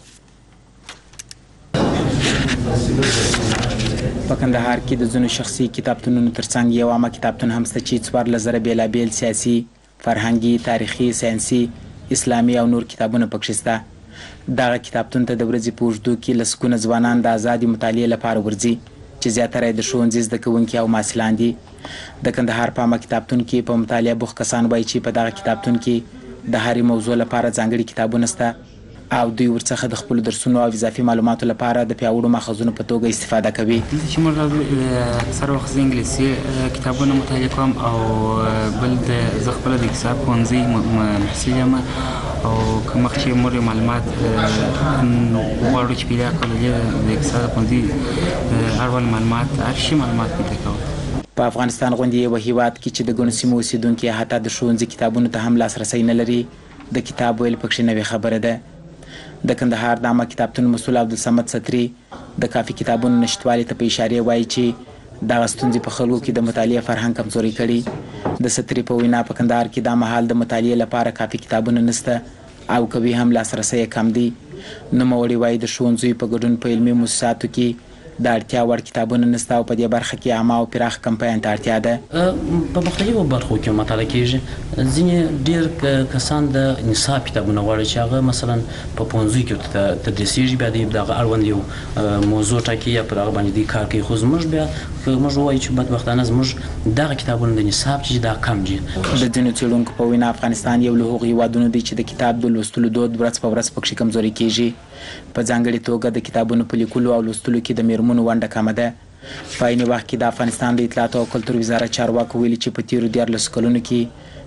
په کندهار کې د ځینو شخصي کتابتونونو ترڅنګ یو عامه کتابتون هم شته چې 14,000 بیلابیل سیاسي، فرهنګي، تاریخي، ساینسي، اسلامي او نور کتابونه پکې شته. دغه کتابتون ته د ورځې په اوږدو کې لسګونه ځوانان د ازادي مطالعې لپاره ورځي چې زیاتره د ښوونځي زده کوونکي او محصلان دي. د کندهار په عامه کتابتون کې په مطالعه بوخت کسان وایي چې په دغه کتابتون کې د هرې موضوع لپاره ځانګړي کتابونه شته او دوی ورڅخه د خپل درسونو او اضافي معلوماتو لپاره د پیاوړو ماخذونو په توګه استفاده کوي. چې موږ اکثر وخت زه انګلیسي کتابونه مطالعه کوم او بل زه خپل د حساب ښوونځي محصل یم او که مخکې موږ معلومات غواړو چې پیدا کړو د حساب ښوونځي اړوند معلومات هر شي معلومات پیدا کوو. په افغانستان غوندې یو هیواد کې چې د ګڼو سیمو اوسیدونکي حتی د ښوونځي کتابونو ته هم لاسرسی نه لري، د کتاب ویل پکې نوې خبره ده. د کندهار د عامه کتابتون مسؤل عبدالصمد ستري د کافي کتابونو نشتوالي ته په اشاره وایي چې دغه ستونزې په خلکو کې د مطالعې فرهنګ کمزوري کړي. د ستري په وینا په کندهار کې دا مهال د مطالعې لپاره کافي کتابونه نشته او کوي هم لاسرسی کم دي. نوموړي وایي د ښوونځیو په ګډون په علمي مؤسساتو کې د اړتیا وړ کتابونه نشته او په دې برخه کې عامه او پراخ کمپاین ته اړتیا ده. په مختلفو برخو کې مطالعه کیږي. ځینې ډېر کسان د نصاب کتابونه غواړي چې هغه مثلا په پوهنځي کې تدریسیږي، بیا دغه اړوند یو موضوع ټاکي یا پر هغه باندې دی کار کوي. خو زموږ بیا موږ وایو چې بدبختانه زموږ دغه کتابونه د نصاب چې دا کم دي. د ځینو څېړونکو په وینا افغانستان یو له هغو هیوادونو دی چې د کتاب د لوستلو دود ورځ په ورځ پکې کمزوري کیږي. په ځانګړې توګه د کتابونو په لیکلو او لوستلو کې د میرمنو ونډه کمه ده. په عین وخت کې د افغانستان د اطلاعات او کلتور وزارت چارواکو ویلي چې په تیرو 14 کلونو کې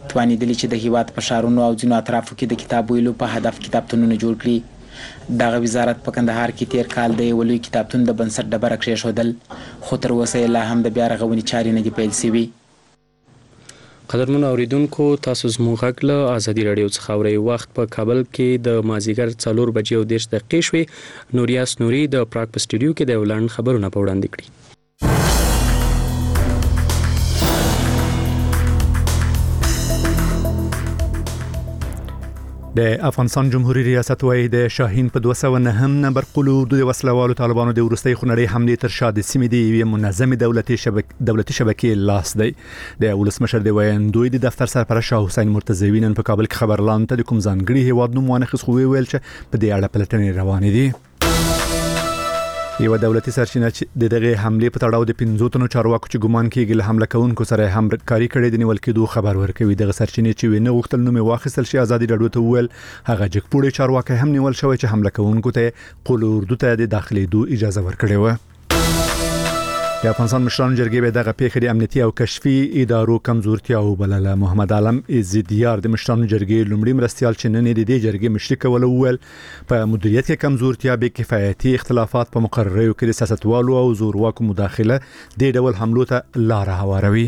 توانیدلی چې د هیواد په ښارونو او ځینو اطرافو کې د کتاب ویلو په هدف کتابتونونه جوړ کړي. دغه وزارت په کندهار کې تیر کال د یو لوی کتابتون د بنسټ ډبره کېښودل، خو تر اوسه یې لا هم د بیا رغونې چارې نه دي پیل شوي. قدرمنو اوریدونکو، تاسو زموږ غږ له ازادي راډیو څخه اورئ. وخت په کابل کې د مازیګر 4:30 شوې. نوریاس نوري د پراګ په سټوډیو کې د یو لنډ خبرونه په وړاندې کړي. د افغانستان جمهوریت ریاست وايي د شاهین په 209 نمبر قلود د وسلوالو طالبانو د وروستي خونړۍ حملې تر شا د سیمې د یوې منظمې دولتي شبکې لاس دی. د ولسمشر د ویاندوی د دفتر سرپرست شاه حسین مرتضوی نن په کابل کې خبرلاندو ته د کوم ځانګړي هیواد نوم وانخیست، خو ویل چې په دې اړه پلټنې روانې دي. یو دولتي سرچینه چې د دغه حملې په تړاو د 15 تنو چارواکو چې ګمان کېږي له حمله کوونکو سره همکاري کړې د نیول کېدو خبر ورکوي. دغه سرچینې چې وینه غوښتل نوم واخیستل شي ازادي راډیو ته وویل هغه جګپوړي چارواکي هم نیول شوی چې حمله کوونکو ته قول اردو ته د داخليدو اجازه ورکړې و. د افغانستان مشرانو جرګې به دغه پیښې د امنیتي او کشفي ادارو کمزورتیا وبلله. محمد عالم عزیدیار د مشرانو جرګې لومړي مرستيال چې نن د دې جرګې مشري کول وویل په مدیریت کې کمزورتیا، بې کفایتي، اختلافات په مقرریو کې د سیاستوالو او زورواکو مداخله د ډول حملو ته لار هواروي.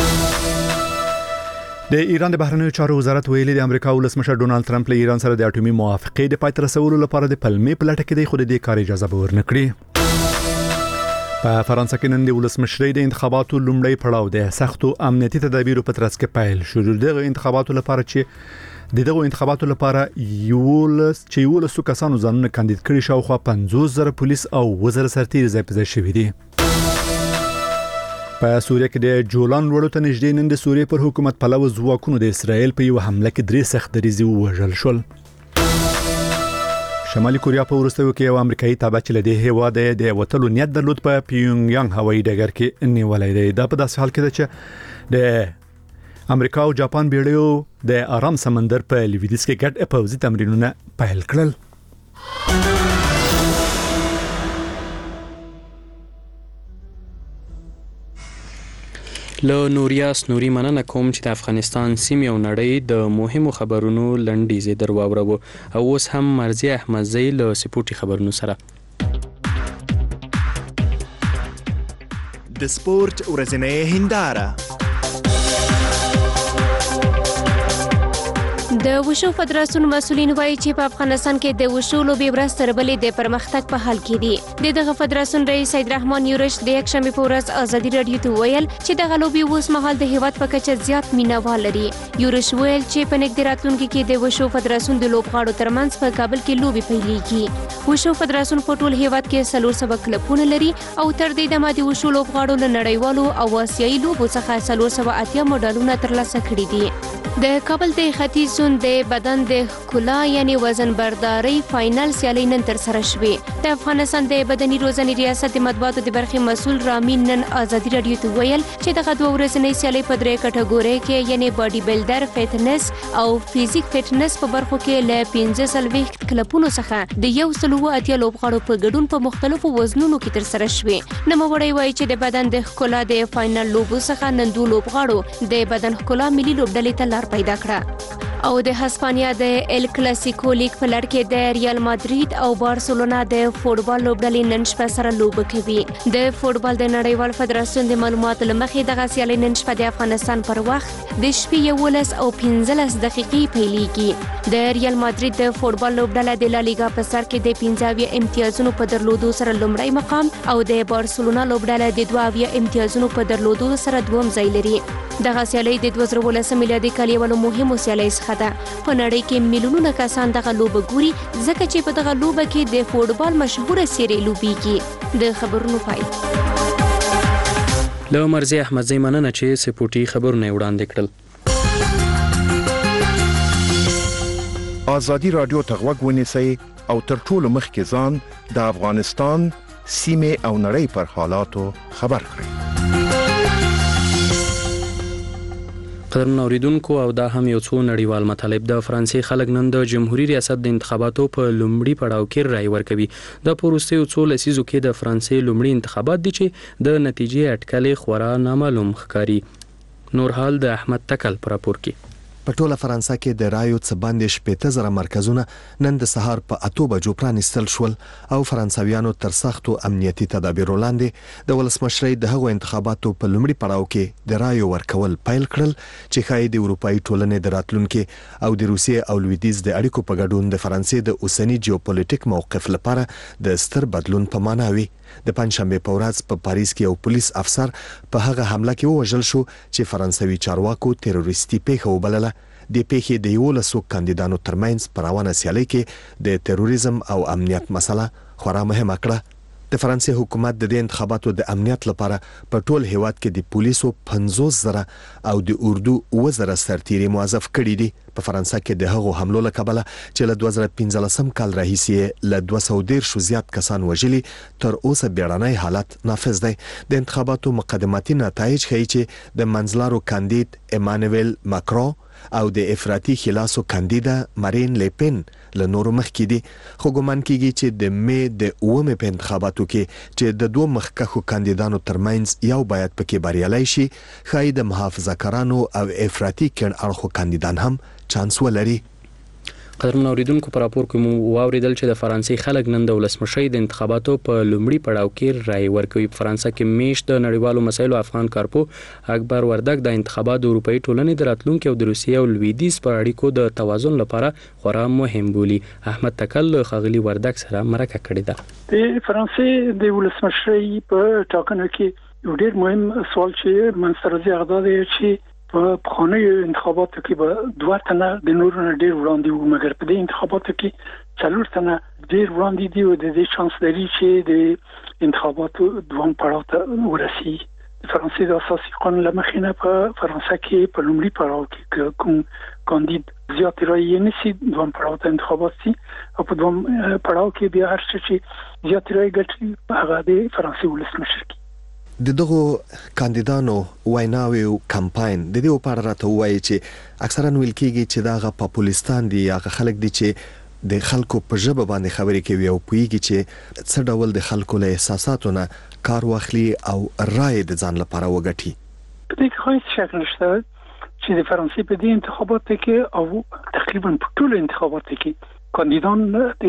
د ایران د بهرنیو چارو وزارت ویلي د امریکا ولسمشر ډونالد ټرمپ له ایران سره د اټومي موافقې د پای ته رسولو لپاره د پلمې په لټه کې دی، خو د دې کار اجازه به ورنکړي. په فرانسه کې نن د ولسمشرۍ د انتخاباتو لومړی پړاو د سختو امنیتي تدابیرو په ترڅ کې پیل شو. دغه انتخاباتو لپاره یولس کسانو ځانونه کاندید کړي، شاوخوا 50,000 پولیس او 1000 سرتیري ځای په ځای شوي دي. په سوریه کې د جولان لوړو ته نږدې نن د سوریې پر حکومت پلوه ځواکونو د اسرائیل په یو حمله کې 3 سخت دریځي ووژل شول. شمالي کوریا په وروستیو کې یو امریکایي تابع چې له دې هیواده د وټلو نیت درلود په پیونګیانګ هوایي ډګر کې نیولای دی. دا په داسې حال کې ده چې د امریکا او جاپان بیړیو د آرام سمندر په لویدیځ کې ګډ پوځي تمرینونه پیل کړل. له نوریاس نوري مننه کوم چې د افغانستان سیمې او نړۍ د مهمو خبرونو لنډیزې درواورو. او اوس هم مرضی احمدزی له سپورتي خبرونو سره. د سپورت ورځنۍ هنداره. د وشو فدراسیون مسولین وایي چې په افغانستان کې د وشو لوبې ورځ تر بلې د پرمختګ په حال کې دي. دغه فدراسیون رئیس سید رحمان یورش د یکشنبه په ورځ ازادي راډیو ته ویل چې دغه لوبې اوس مهال د هیواد په کچه زیات مینوال لري. یورش ویل چې په نږدې راتلونکي کې د وشو فدراسیون د لوبغاړو ترمنځ په کابل کې لوبې پیلېږي. وشو فدراسیون په ټول هیواد کې 400 کلبونه لري او تر دې دمه د وشو لوبغاړو له نړیوالو او آسیایي لوبو څخه 480 مډالونه ترلاسه کړي دي. د کابل د ختیځ زون د بدن د ښکلا یعنی وزن برداري فائنل سیالي نن تر سره شوې. د افغانستان د بدني روزنې ریاست د مطبوعاتو د برخې مسول رامین نن ازادي راډیو ته ویل چې دغه دوه ورځنۍ سیالي په 3 کټګورۍ کې یعنی باډي بلډر، فټنس او فزیک فټنس په برخو کې له 15 کلبونو څخه د 180 لوبغاړو په ګډون په مختلفو وزنونو کې تر سره شوې. نوموړی وایي چې د بدن د ښکلا د فائنل لوبو څخه نن 2 لوبغاړو د بدن ښکلا ملي لوبډلې ته لار پیدا کړه. او د هسپانیا د ال کلاسیکو لیگ په لړ کې د ریال مادرید او بارسلونا د فوټبال لوبډلې نن شپه سره لوبه کوي. د فوټبال د نړیوال فدراسیون د معلوماتو لمخې دغه سیالي نن شپه د افغانستان پر وخت د شپې 11 او 15 دقیقې پیلېږي. د ریال مادرید د فوټبال لوبډله د لالیګا په سر کې د 15 امتیازونو په درلودو سره لومړی مقام او د بارسلونا لوبډله د 22 امتیازونو په درلودو سره دوم ځای لري. دغه سیالي د 2019 میلادي کال یو مهمه سیالي څخه ده. په نړۍ کې میلیونونه کسان دغه لوبه ګوري ځکه چې په دغه لوبه کې د فوټبال مشهوره سیري لوبيږي. د خبرونو پای. له مرضی احمدزی مننه چې سپورتي خبرونه وړاندې کړل. ازادي راډیو ته غوږ ونیسئ او تر ټولو مخکې ځان د افغانستان سیمې او نړۍ پر حالاتو خبر کړئ. قدرمن اوریدونکو، او دا هم یو څو نړیوال مطالب. د فرانسې خلک نن د جمهوریت ریاست د انتخاباتو په لومړي پړاو کې رای ورکوي. د پروستیو څو لسیزو کې د فرانسې لومړي انتخابات دي چې د نتیجې اټکلې خورا نامعلوم ښکاري. نور حال د احمد تکل پر راپور کې. په ټوله فرانسه کې د رایو څخه باندې 15,000 مرکزونه نن د سهار په 8 بجو پرانیستل شول او فرانسویانو تر سختو امنیتي تدابیرو لاندې د ولسمشرۍ د هغو انتخاباتو په لومړي پړاو کې د رایو ورکول پیل کړل چې ښایي د اروپایي ټولنې د راتلونکي او د روسیې او لویدیځ د اړیکو په ګډون د فرانسې د اوسنی جیوپولیټیک موقف لپاره د ستر بدلون په معنا وي. د پنځشنبه په ورځ په پاریس کې یو پولیس افسر په هغه حمله کې ووژل شو چې فرانسوي چارواکو تروریستي پیښه وبلله. د پیښې د 11 کاندیدانو ترمنځ په روانه سیالۍ کې د تروریزم او امنیت مسله خورا مهمه کړه. د فرانسې حکومت د انتخاباتو د امنیت لپاره په ټول هیواد کې د پولیسو 50,000 او د اردو 1000 سرتیري موظف کړي دي. په فرانسه کې د هغو حملو له کبله چې له 2015 کال راهیسې له 210 زیات کسان وژلي تر اوسه بیړنی حالت نافذ دی. د انتخاباتو مقدماتي نتایج ښیي چې د منځلارو کاندید ایمانوئل ماکرون او د افراطي خلاصو کاندیدا مارین لیپن له نورو مخکې دي. خو ګومان کیږي چې د مې د 9 په انتخاباتو کې چې د دوه مخکښو کاندیدانو ترمنځ یو باید پکې بریالي شي ښایي د محافظه‌کارانو او افراطي کڼ اړخو کاندیدان هم چانس ولري. قدرمن اوریدونکو پر راپور کې مو واوریدل چې د فرانسې خلک نن د ولسمشۍ د انتخاباتو په لومړي پړاو کې رائے ورکوي. په فرانسه کې میشت د نړیوالو مسایلو افغان کارپو اکبر وردګ د انتخاباتو د اروپאי ټولنې د راتلونکي او د روسیې او لویدیځ په اړیکو د توازن لپاره خورا مهم بولي. احمد تکل خغلی وردګ سره مرکه کړې ده. د فرانسې د ولسمشۍ په ټاکنو کې یو ډېر مهم سوال چې منځته غدا دی چې په خانه انتخاباتو کې به 2 تنه د نورو نه ډېر وړاندې وو، مګر په دې انتخاباتو کې 4 تنه ډېر وړاندې دي او د دې چانس لري چې د انتخاباتو دوم پړاو ته ورسي. د فرانسې د اساسي قانون لمخې نه په فرانسه کې په لومړي پړاو کې کوم کاندید زیات رایې نشي دوم پړاو ته انتخابات شي او په دوم پړاو کې بیا هر څه چې زیات رایې ګټي هغه د فرانسې ولسمشر کی. د دغو کاندیدانو ویناوي او کمپاین د دې په اړه راته وایي چې اکثرا ویل کېږي چې دا پاپولیستان دي، هغه خلک دي چې د خلکو په ژبه باندې خبرې کوي او پوهیږي چې څه ډول د خلکو له احساساتو نه کار واخلي او رائے د ځان لپاره وګټي. په دې کې هیڅ شک نشته چې د فرانسې په دې انتخاباتو کې او تقریبا په ټولو انتخاباتو کې کاندیدان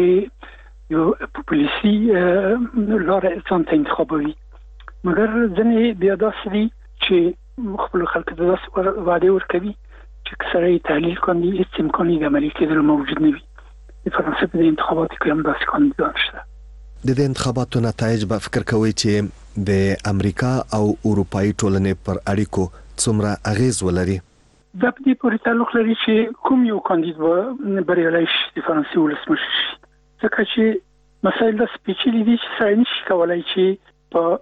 د یو پاپولیستي لارې څنګه انتخابوي، مګر ځنې بیا داسې دي چې خپل خلک د داسې وعده ورکوي چې سره تحلیل کوي هیڅ امکان د عملي کېدل موجود نه وي. د فرانسې په انتخاباتو کې هم داسې کاندیدان شته. د انتخاباتو نتایج به فکر کوي چې د امریکا او اروپאי ټولنې پر اړیکو څومره اغیز ولري. دا په دې پورې تعلق لري چې کوم یو کاندید به بریالی شي د فرانسې ولسمشر شي، ځکه چې مسایل د سپیچلی دي چې سړی نشي کولای چې په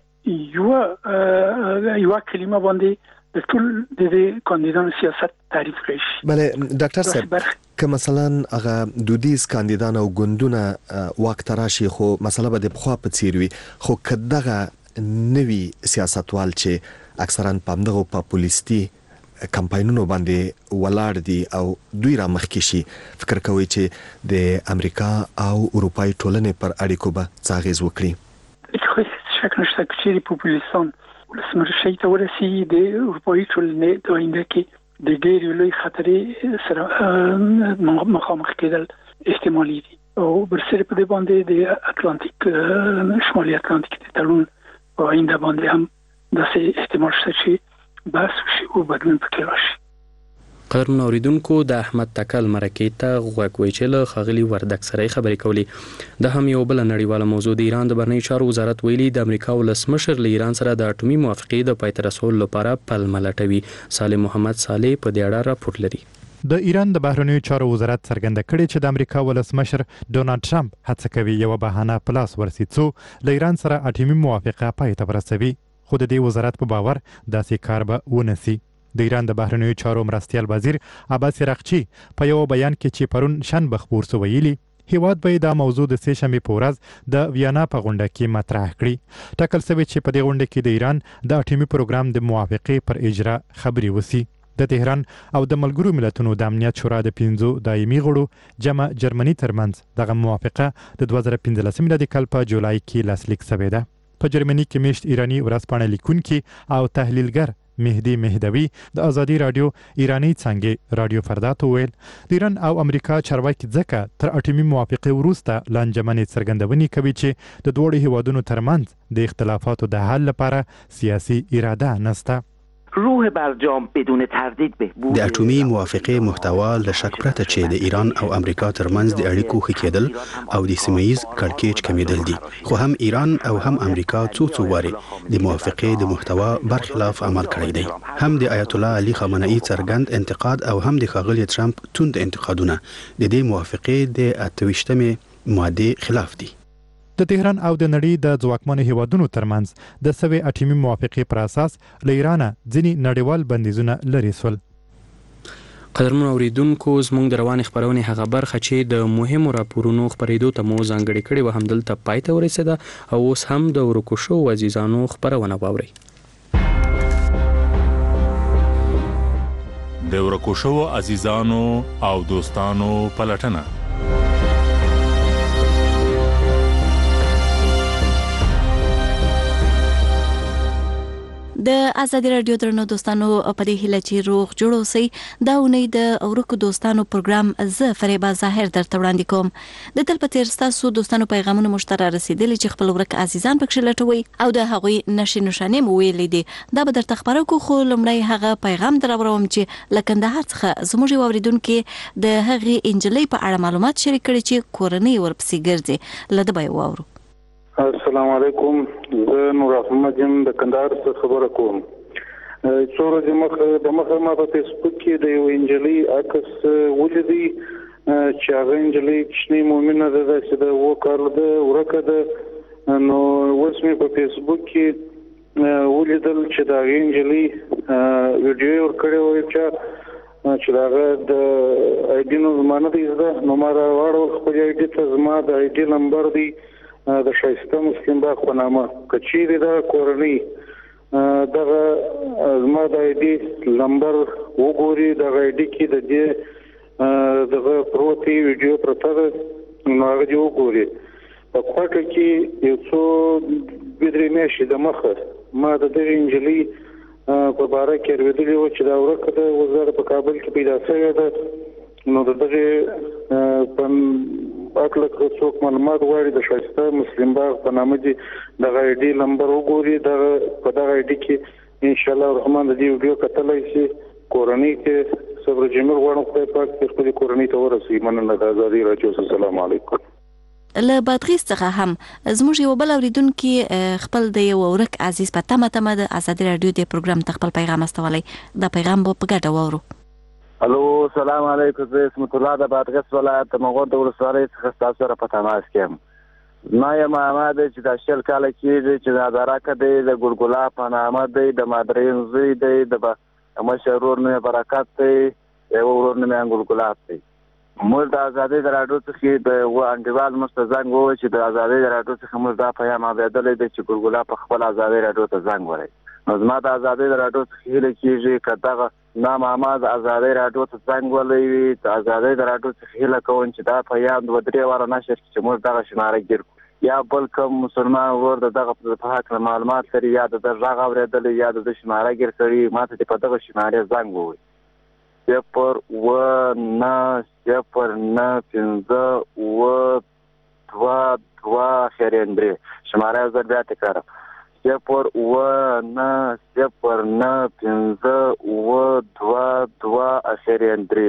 یو کلمه باندې د ټول د کاندیدانو سیاست تعریف کړي. بله ډاکټر صاحب که مثلا هغه دودیز کاندیدان او ګوندونه واک ته راشي خو مسله به د پخوا په څیر وي، خو که دغه نوي سیاستوال چې اکثرا په همدغو پاپولیستي کمپاینونو باندې ولاړ دي او دوی را مخکې شي، فکر کوي چې د امریکا او اروپאי ټولنې پر اړیکو به څه اغیز وکړي؟ شک نشته چې پاپولیستان ولسمشۍ ته ورسي د اروپאי ټولنې د آینده کې د ډېر لوی خطرې سره مخامخ کېدل احتمالي دي او برسره په دې باندې د اتلانتیک شمالي اتلانتیک د تړون په آینده باندې هم داسې احتمال شته چې بحث وشي او بدلون پکې راشي. قدرمن اوریدونکو د احمد تکل مرکې ته غوږ وی چې له خغلی وردګ سره خبرې کولې. د هم یو بل نړیواله موضوع د ایران د بهرنیو چارو وزارت ویلي د امریکا ولسمشر له ایران سره د اټومي موافقې د پای ته رسولو لپاره پلمه لټوي. صالح محمد صالح په دې اړه راپور لري. د ایران د بهرنیو چارو وزارت څرګنده کړې چې د امریکا ولسمشر ډونالد ټرمپ هڅه کوي یو بهانه پلاس ورسي څو له ایران سره اټومي موافقه پای ته ورسوي، خو د دې وزارت په باور داسې کار به ونسي. د ایران د بهرنیو چارو مرستیال وزیر عباس رغچی په یو بیان کې چې پرون شنبه خبر شو ویلي هیواد به دا موضوع د سه شنبه په ورځ د ویانا په غونډه کې مطرح کړي. ټاکل شوی چې په دې غونډه کې د ایران د اټومي پروګرام د موافقې پر اجرا خبري وسی. د تهران او د ملګرو ملتونو د امنیت شورا د 15 دایمي غړو جمع جرمني ترمنځ دغه موافقه د 2015 میلادي کال په جولای کې لاسلیک شوې ده. په جرمني کې میشت ایرانی ورځپاڼه لیکونکي او تحلیلګر مهدی مهدوی د ازادي رادیو ایرانی څنګه رادیو فردا ته ویل د ایران او امریکا چارواکي ځکه تر اټومي موافقه وروسته لانجمنې څرګندونې کوي چې د دوه هیوادونو ترمنځ د اختلافاتو د حل لپاره سیاسي اراده نشته. روح برجام بدون تردید بهبود د اټومي موافقه محتوا له شک پرته چې د ایران او امریکا ترمنځ د اړیکو ښه کېدل او د سیمه‌ییز کړکېچ کمیدل دي، خو هم ایران او هم امریکا څو واري د موافقه د محتوا برخلاف عمل کړی دی. هم د آیت الله علي خامنه‌ای څرګند انتقاد او هم د ښاغلي ټرمپ توند انتقادونه د دې موافقه د 28مې ماده خلاف دي. د تهران او د نړۍ د ځواکمنو هیوادونو ترمنځ د سوي اټومي موافقه پر اساس له ایران ځینې نړیوال بندیزونه لري سول. قدرمن اوریدونکو زموږ د روان خبرونه هغه برخه چې د مهمو راپورونو خبرېدو ته مو ځانګړي کړي و همدلته پای ته ورسېده او اوس هم د ورکو شو عزیزانو خبرونه واوري. د ورکو شو عزیزانو او دوستانو پلټنه. د ازادي رادیو درنو دوستانو په دې هیله چې روغ جوړ اوسئ دا اونۍ د ورکو دوستانو پروګرام زه فریبا ظاهر درته وړاندې کوم. د تل په تیر ستاسو دوستانو پیغامونه مشترک رسیدلي چې خپل ورک عزیزان پکښ لټوي او د هغوی نشي نشانه مو ویلې دي دا به درته خبرو کو خو لمړی هغه پیغام دراوروم چې لکندهار څخه زموږ اوریدونکو د هغه انجلۍ په اړه معلومات شریک کړي چې کورنۍ ورپسې ګرځي لده به وورو. السلام علیکم، زه نور احمد یم د کندهار څخه خبره کوم. څو ورځې مخکې ما په فیسبوک کې د یو انجلۍ عکس ولیدی چې هغه انجلۍ کوچنۍ مؤمنه ده چې د وکړه د ورکه ده، نو اوس مې په فیسبوک کې ولیدل چې دا انجلۍ ویډیو ورکړې وه چې هغه د آی ډي نو زمانه دی زده، نو ما راوړل خپل آی ډي ته، زما د آی ډي نمبر دی د شایسته مسلم باغ په نامه. کچېرې دا کورنۍ دغه زما د آی ډي نمبر وګوري، دغه آی ډي کې د دې دغه پروت ویډیو پرته ده، نو هغه دې وګوري. په کوټه کې یو څو درې میاشتې د مخه ما د دغې انجلۍ په باره کې اورېدلي وو چې دا ورکه ده، اوس په کابل کې پیدا شوې ده. نو د دغې په اکلک څوک معلومات غواړي د شایسته مسلم باغ په نامه دي دغه آی ډي نمبر وګوري، په دغه آی ډي کې ان شاء الله الرحمن د دې ویډیو کتلای شي. کورنۍ کې صبر جمیل غواړم خدای پاک دې خپل کورنۍ ته ورسوي. مننه د ازادي رادیو. السلام علیکم. له بادغیس څخه هم زموږ یو بل اوریدونکو خپل د یو ورک عزیز په تمه د ازادي رادیو د پروګرام خپل پیغام استولی. دا پیغام په ګډه وورو. الو، سلام علیکم. زه اسمت الله د بادغیس ولایت د مغول د ولسوالۍ څخه تاسو سره په تماس کې یم. ما یم احمد چې د شل کال کېږي چې د ادارکه دی د ګلګلا په نامه دی، د مادرین زوی دی، د مشرور نه برکت دی، یو ورور نه ګلګلا دی. موږ د ازادي رادیو څخه د انډیوال مستزنګ وو چې د ازادي رادیو څخه موږ دا پیغام اوریدلې دی چې ګلګلا په خپل ازادي رادیو ته زنګ وړي. نو زما د ازادي رادیو څخه هیله کېږي کداغه نام محمد ازادي رادیو ته څنګه ولې د ازادي رادیو څخه هیله کوم چې دا پیغام د درې واره نشر چې موږ دغه شماره ګیر یا بل کوم مسلمان ور دغه په حق معلومات لري یا د ژغ اوریدل یا د شماره ګیر کړي ماته په دغه شماره زنګ ووي. پر و نه پر نه پنځه و دوا خیرندري شماره زر بیا تکرار. پر و نه پر نه پنځه و دوا خیرندري.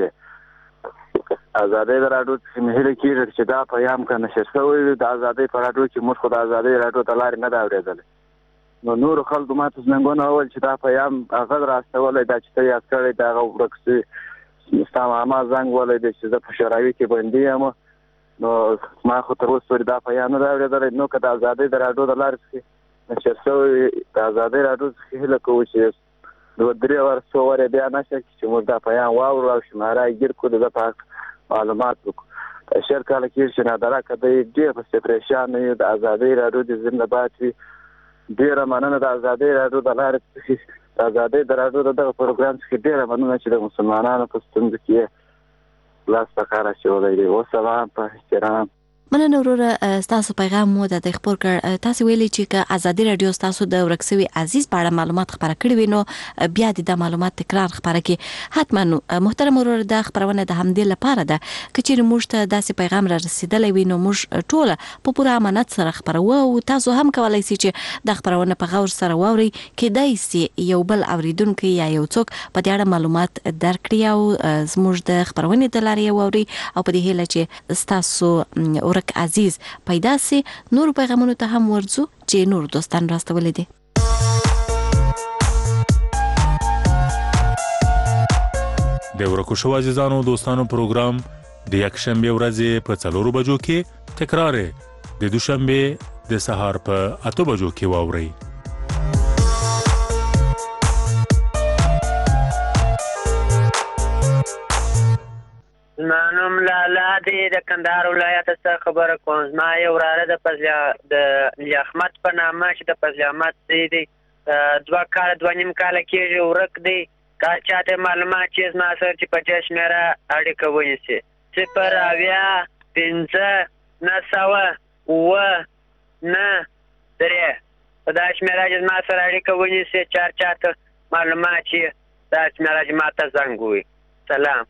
ازادي رادیو چې مهله کېږي چې دا پیغام کنه نشر شوی د ازادي په رادیو کې موږ خو د ازادي رادیو د لارې نه دا اورېدل. نو نور خلکو ماته څنګه اول چې دا پیغام هغه راستولای دا چې یا کړی دا ورکسي مستعمره زنګ ولې د چې په شراوي کې باندې یم. نو ما خو تر اوسه دا پیغام نه اورېدل. نو که د ازادي رادیو د لارې نشر شوی د ازادي رادیو څخه هیله کوو چې د درې ورځې ورې بیا نشر چې موږ دا پیغام واورو او شماره ګیر کړو د پاک معلومات وکړو. شهر کال کې چې نه درکه د دې په پریشان نه د ازادي رادیو د زنده باد ډیره مننه د ازادي رادیو د لارې د ازادي رادیو دغه پروګرام څخه ډیره مننه چې د مسلمانانو په ستونزو کې لاس په کار اچولی دی. والسلام په احترام. مننه وروره تاسو پیغام مو د خبر کړ تاسو ویلي چې که ازادي رادیو تاسو د ورکسوي عزیز په اړه معلومات خبره کړې وي نو بیا د معلومات تکرار خبره کې حتما محترم وروره د خبرونه د همدې لپاره ده چې موږ ته داسې پیغام را رسیدلی وي نو موږ ټول په پوره امانت سره خبرو او تاسو هم کولای شئ چې د خبرونه په غور سره واوري کېدای شي یو بل اوریدونکو یا یو څوک په دې اړه معلومات درکړي او زموږ د خبرونه د لارې واوري او په دې هیله چې تاسو ورک عزیز پیدا سي نور پیغامونو ته هم ورځو چې نور دوستان راستولې دي. د ورکو شو عزیزانو دوستانو پروګرام د یکشنبه ورځې په 4 بجو کې تکرار د دوشنبه د سهار په 8 بجو کې واوري. نانم لالا دې د کندهار ولایت څخه خبره کوم. زما یو وراره د احمد په نامه چې د فضل احمد دی 2 کال 2.5 کال کېږي ورک دی. کال چاته معلومات چې زما سره چې په جشمره اړیکه ونیسي 0 اویا 5 9 3 په دا شمېره چې زما سره اړیکه ونیسي چاته معلومات چې دا شمېره چې ماته زنګ ووي. سلام.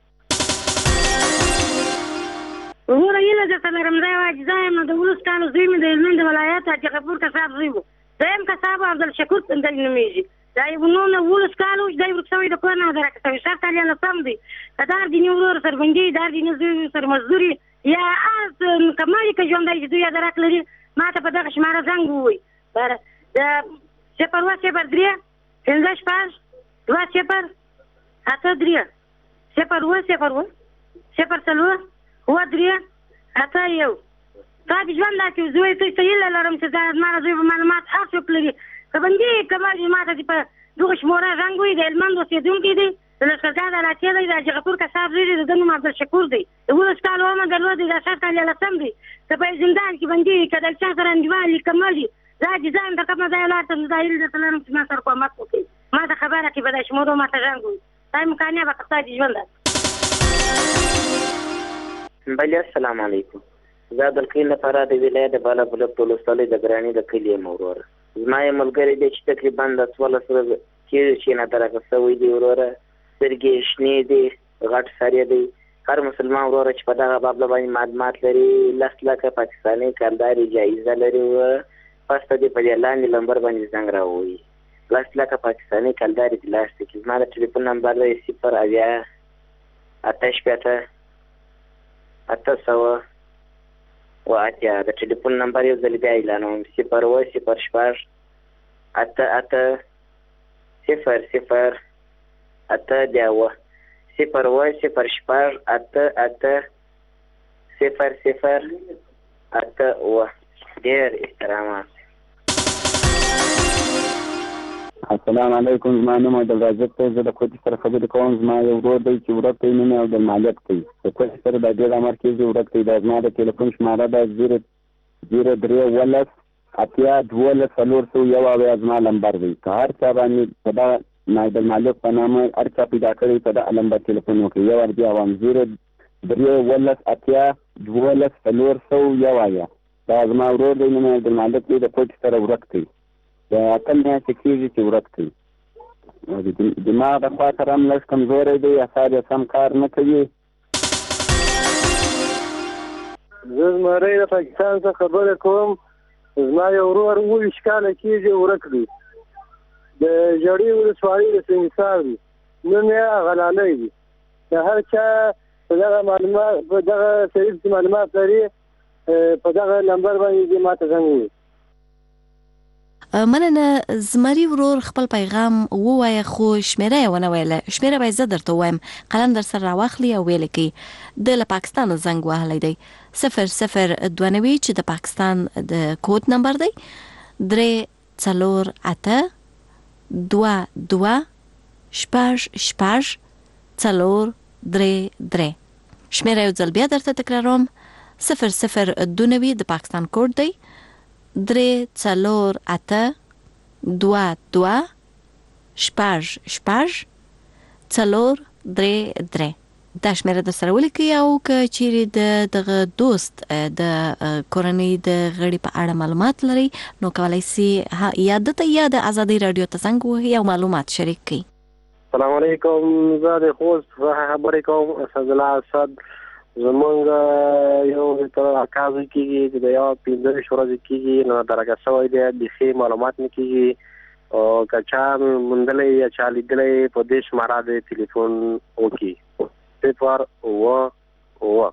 وګوره یله د سلام ځای واجزا یم نو د ولس کالو زوی مې د هلمند ولایت حاجي غفور کساب زوی و. دویم کساب عبدالشکور پندل نومیږي. دا یو نو ولس کالو دی ورک شوی د کور نه درک شوی شرط یې نه سم دی. کدار دي نور سربندي دار دي زوی سر مزدوري یا از کمالي که ژوندۍ چې دوی درک لري ماته په دغه شماره زنګ ووي. بر د 0 3 5 2 0 8 3 0 0 و 3 اته یو تا د ژوند دا چې زوی ته یې لرم چې دا زما زوی په معلومات هر څوک لري. کبندي کمال ماته دې په دغه شموره رنګ وي د هلمند اوسېدونکی دی د لښکرګاه د علاقې دی د حاجي غفور کساب زوی دی د نوم عبدالشکور دی. د 12 کالو عمر درلود د 10 کال یې لسم دی. که په زندان کې بندي که د چا سره انډیوالي کمالي دا چې ځان د کومه ځای لاړ ته دا یې درته لرم چې ما سره کومک وکړي. ما ته خبره کې به د شمورو ماته رنګ وي. دا امکانیه به قصه د ژوند ده. بله السلام علیکم. زه د کلي لپاره د ولایت د بالابلوک ولسوالۍ د ګراني د کلي یم وروره. زما یو ملګری دی چې تقریبا د 14 کېږي چې نادرکه شوی دی وروره. سترګې شنې دي غټ سر دی. هر مسلمان وروره چې په دغه باب باندې معلومات لري 10 لکه پاکستاني کلداري جایزه لري و پس ته دې په دې لاندې نمبر باندې زنګ راووي. 10 لکه پاکستاني کلداري د لاس کې زما د ټلیفون نمبر دی 0 اویا 8 شپېته 800 و اتیا. د ټلیفون نمبر یو ځل بیا اعلانوم 0 0 شپږ 8 8 0 0 8 دیوه 0 0 شپږ 8 8 0 0 8 و. ډېر احترامات. السلام علیکم. زما نوم عبدالرازق دی. زه د کوټي سره خبرې کوم. زما یو ورور دی چې ورک دی نوم یې عبدالمالک دی. د کوټي سره دا ډېر عمر کېږي ورک دی. دا زما د ټلیفون شماره ده 0 3 اتیا 12 401 اویا زما نمبر دی. که هر چا باندې په دا عبدالمالک په نامه هر چا پیدا کړی په دا نمبر ټلیفون وکړي. یو ور بیا وایم 0 3 اتیا 12 401 اویا. دا زما ورور دی نوم عبدالمالک دی. د کوټي سره ورک دی. د اتل میاشتې کېږي چې ورک دی. دماغ د خوا سره هم لږ کمزوری دی. اعصاب یې سم کار نه کوي. زه زمری د پاکستان څخه خبره کوم. زما یو ورور 19 کاله کېږي ورک دی. د ژړۍ ولسوالۍ د سنګسار دی. نوم یې غلالی دی. د هر چا په دغه معلومات په دغه صحیح معلومات لري په دغه نمبر باندې ماته زنګ ووي. مننه. زمری ورور خپل پیغام ووایه خو شمیره یې ونه ویله. شمیره به زه درته ووایم قلم در سره راواخلي او ویې لیکئ. د له پاکستان زنګ وهلی دی 0092 چې د پاکستان د کود نمبر دی 3 4 8 2 2 شپږ شپږ 4 3 3. شمیره یو ځل بیا درته تکراروم 0092 د پاکستان کود دی 3 4 8 2 2 شپږ شپږ 4 3 3. دا شمیره د سره ولیکي او که چیرې دغه دوست د کورنۍ د غړي په اړه معلومات لري نو کولای شي یا د ازادي رادیو ته زنګ ووهي او معلومات شریک کړي. السلام علیکم، زه د خوست خبرې کوم. اسد الله اسد زمونږ یو تر اکاز کېږي چې د یو 15 ورځې کېږي نو درګه شوی دی د ښه معلومات نه کېږي او کچا مندلې یا چا لیدلې په دې شماره د ټلیفون وکي 0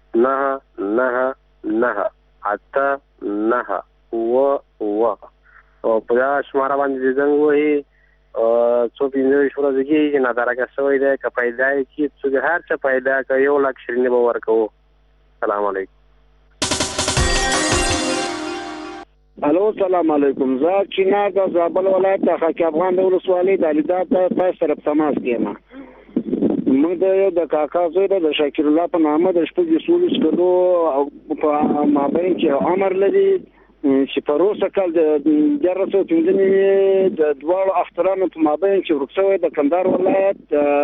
9 8 9 او په دا شماره باندې زنګ وهي څو 15 ورځې کېږي نه درګه شوی دی که پیدا کړي چې هر څه پیدا کوي 1 لک شرینه به ورکوو. السلام علیکم. الو السلام علیکم. زه چینار د زابل ولایت د خاک افغان د ولسوالۍ د الیدات په سره تماس کېم. موږ د کاکا زوی د شاکر الله په نامه د شپږ سولس کلو په مابین کې امر لري چې په روسه کال د 1915 د دوه اخترانو په مابین کې ورکسوي د کندهار ولایت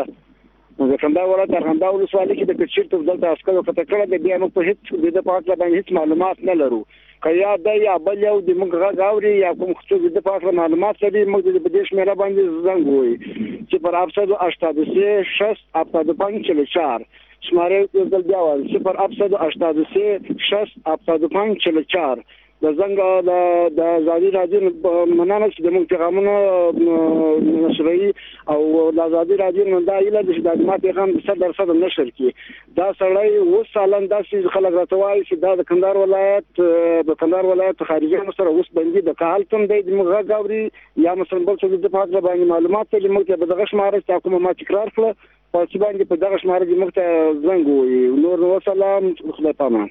ارغنداو ولسوالۍ کې د کچیرته دلته عسکر په تکړه د بیا موږ په هیڅ د پاک باندې هیڅ معلومات نه لرو. که یا د یا بل یو د موږ غږ اوري یا کوم څه د پاک معلومات لري موږ د بدیش مېره باندې زنګ ووي چې پر 783 6 75 4 شماره یو ځل بیا وایي 0 6 75 4 د زنګ د ازادي رادیو مننه چې د موږ پیغامونه نشري او د ازادي رادیو نن دا ایله د ما پیغام 100% نشر کی دا سړی و سالن داسې خلک راټوي چې د کندهار ولایت خارجي سره اوس باندې د کالتم د موږ غاوري یا مثلا بل څه د پاتره باندې معلومات چې موږ به دغه شماره چې کومه ما تکرار کړه په چې باندې په دغه شماره د موږ ته زنګ وي. نور وسلام خدای پامان.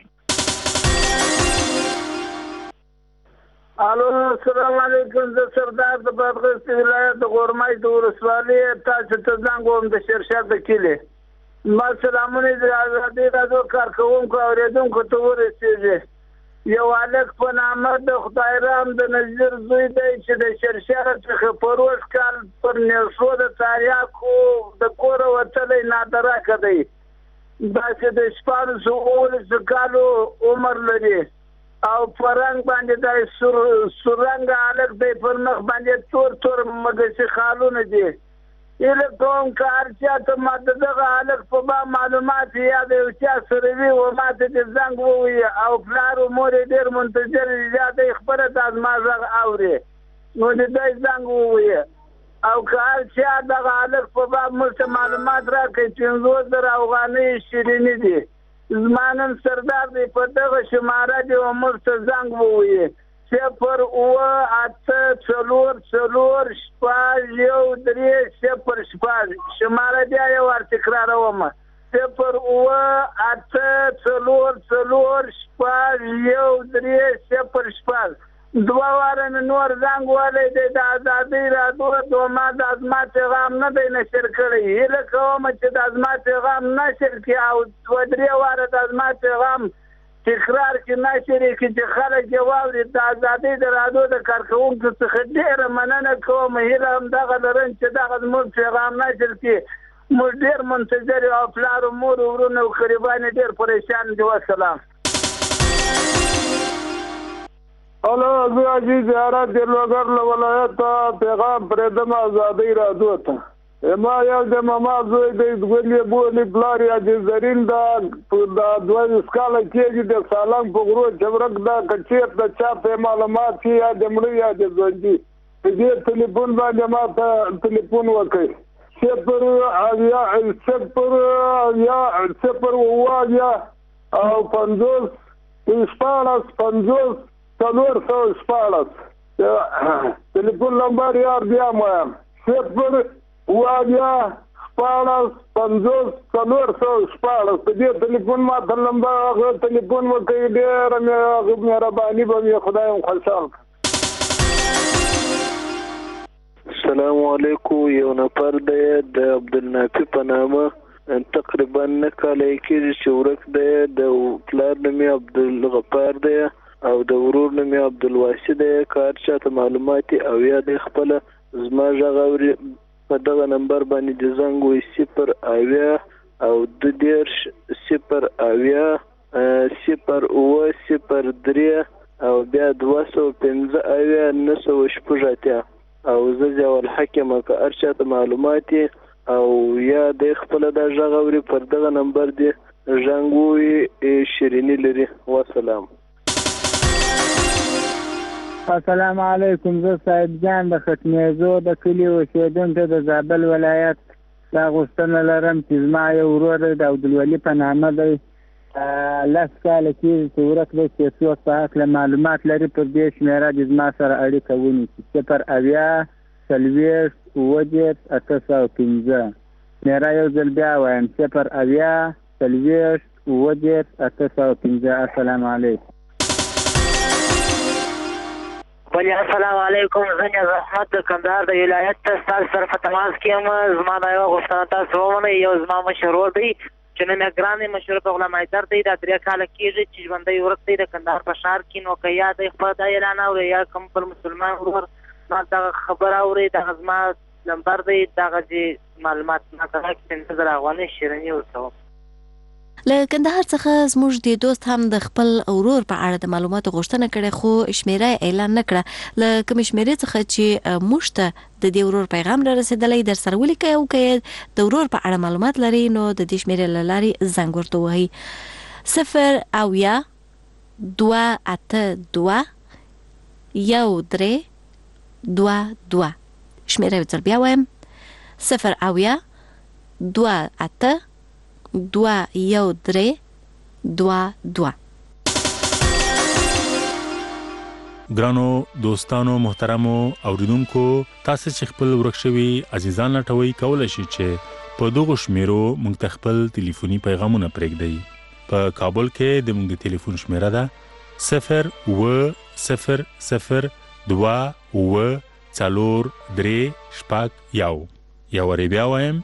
الو السلام علیکم. زه سردار د بادغیس ولایت د غورمای د ولسوالۍ تاسو ته زنګ وم د شیرشاد د کلی. ما سلامونه د ازادي رادیو کارکوونکو اوریدونکو ته ورسېږي. یو هلک په نامه د خدای رام د نظیر زوی دی چې د شیرشاد څخه په روز کال پر نیسو د تاریاکو د کوره وتلی نادراکه دی. داسې د 14 کالو عمر لري او فرنګ باندې د سورنګ الګ د پر مخ باندې تور مګسي خالونه دي. اله کوم کار چې ته ماته دغه الګ په با معلومات یا د چا سره وی او ماته د زنګ ووي او پلار مور ډیر منتظر زیاته خبره د ما زغ اوري نو د دې زنګ ووي او کار چې دغه الګ په با معلومات راکړي چې 5000 افغانۍ شیرینی دي. زمانن سردار دی په دغه شماره دی عمر ته زنګ ووي 0 8 4 شپږ یو 3 0 شپږ شماره دی یو تکراروم 0 8 4 شپږ یو 3 0 شپږ دوه واره نور زنګ ولې د ازادي رادیو د ما د ازمات پیغام نه دی نشر کړی. هله کوم چې د ازمات پیغام نشر کړي او دوه درې واره د ازمات پیغام تکرار کې نشر کړي چې خلک جواب د ازادي رادیو د کارکوونکو څخه ډیر مننه کوم. هله هم دغه لرن چې دغه موږ پیغام نشر کړي موږ ډیر منتظر او پلار مور ورونه او قریبان ډیر پریشان دي. والسلام. الو زه عزیز زیارت د لوګر ولایت پیغام پردم ازادي رادیو ته ما یو د ماما زوی د ګولې بولې بلار یا د زرین د دوه سکاله کېږي د سالنګ په غرو جبرک د کچیر د چا په معلومات یا د مړی یا د ژوندۍ په دې ټلیفون باندې ما ته ټلیفون وکړي 0 او 50 14 ټلیفون نمبر یاد بیا وایم 0 په دې ټلیفون ما ته نمبر ټلیفون وکړي ډېر مهرباني به خدای خوشحال. السلام علیکم. یو نفر دی د عبدالنافي په نامه تقریبا 9 کاله کېږي چې ورک دی. د پلار نوم یې عبدالغفار دی او د ورور نوم یې عبدالواسي دی. کار چاته معلومات او یا د خپل زما غږ اوري په دغه نمبر باندې د زنګ وي 0 او 2008 او بیا 215 او زه ځول حکم که ارشاد معلومات او یا د خپل د ژغوري پر دغه نمبر دی ژنګوي شیرینی لري. والسلام. السلام علیکم. زه صاحب جان د ختمیزو د کلی اوسیدونکو د زابل ولایت دا غوښتنه لرم چې زما یو ورور د عبدالولي په نامه دی 10 کاله کېږي چې ورک دی چې څوک په هکله معلومات لري پر دې شمېره دې زما سره اړیکه ونیسي 080 شمېره یو ځل بیا وایم 080 السلام علیکم. بلی السلام علیکم. زنی زحمت د کندهار د ولایت ته ستاسو سره په تماس کې یم. زما دا یوه غوښتنه تاسو ومنئ. یو زما مشر ورور دی چې نن یې ګران دی، مشهور په غلام حیدر دی. دا 3 کاله کېږي چې ژوندی ورک دی د کندهار په ښار کې. نو که یا دی خپله دا اعلان اوري یا کوم بل مسلمان ورور ما دغه خبر اوري، دغه زما نمبر دی، دغه چې معلومات ما ته راکړي 5000 افغانۍ شیریني ورکوم. له کندهار څخه زموږ د دوست هم د خپل اورور په اړه د معلوماتو غوښتنه کړې، خو شمیره اعلان نه کړه. له کوم شمیرې څخه چې موږ ته د دې اورور پیغام را رسیدلی در سره ولیکئ، او که د اورور په اړه معلومات لري نو د دې شمیرې له لارې زنګ ورته ووهئ. 080-282-1322. شمیره یو ځل بیا وایم 080-282-1322. ګرانو دوستانو محترمو اوریدونکو، تاسو چې خپل ورک شوي عزیزان لټوي کولای شئ چې په دغه شمیرو موږ ته خپل ټلیفوني پیغامونه پرېږدئ. په کابل کې د موږ د ټلیفون شمیره ده 0800243 یا وری بیا وایم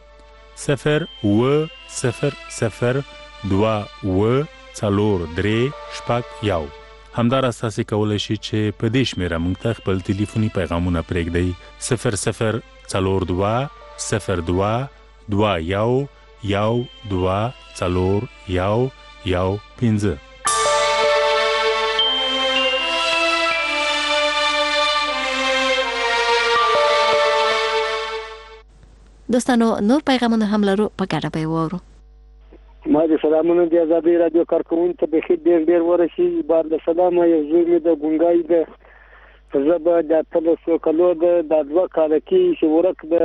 0800243 همدارس تاسو کولای شئ چې په دې شمیره موږ ته خپل ټلیفوني پیغامونه پرېږدئ 00221224115. دوستانو نور پیغامونه هم لرو، په ګډه به وورو. ما د سلامونه د آزادۍ رادیو کارکوونکو ته بخیر ډیر ورسي. بار د سلام یو زوی مې د ګونګای د زبا د 300 کلو د 2 کاله کې چې ورک د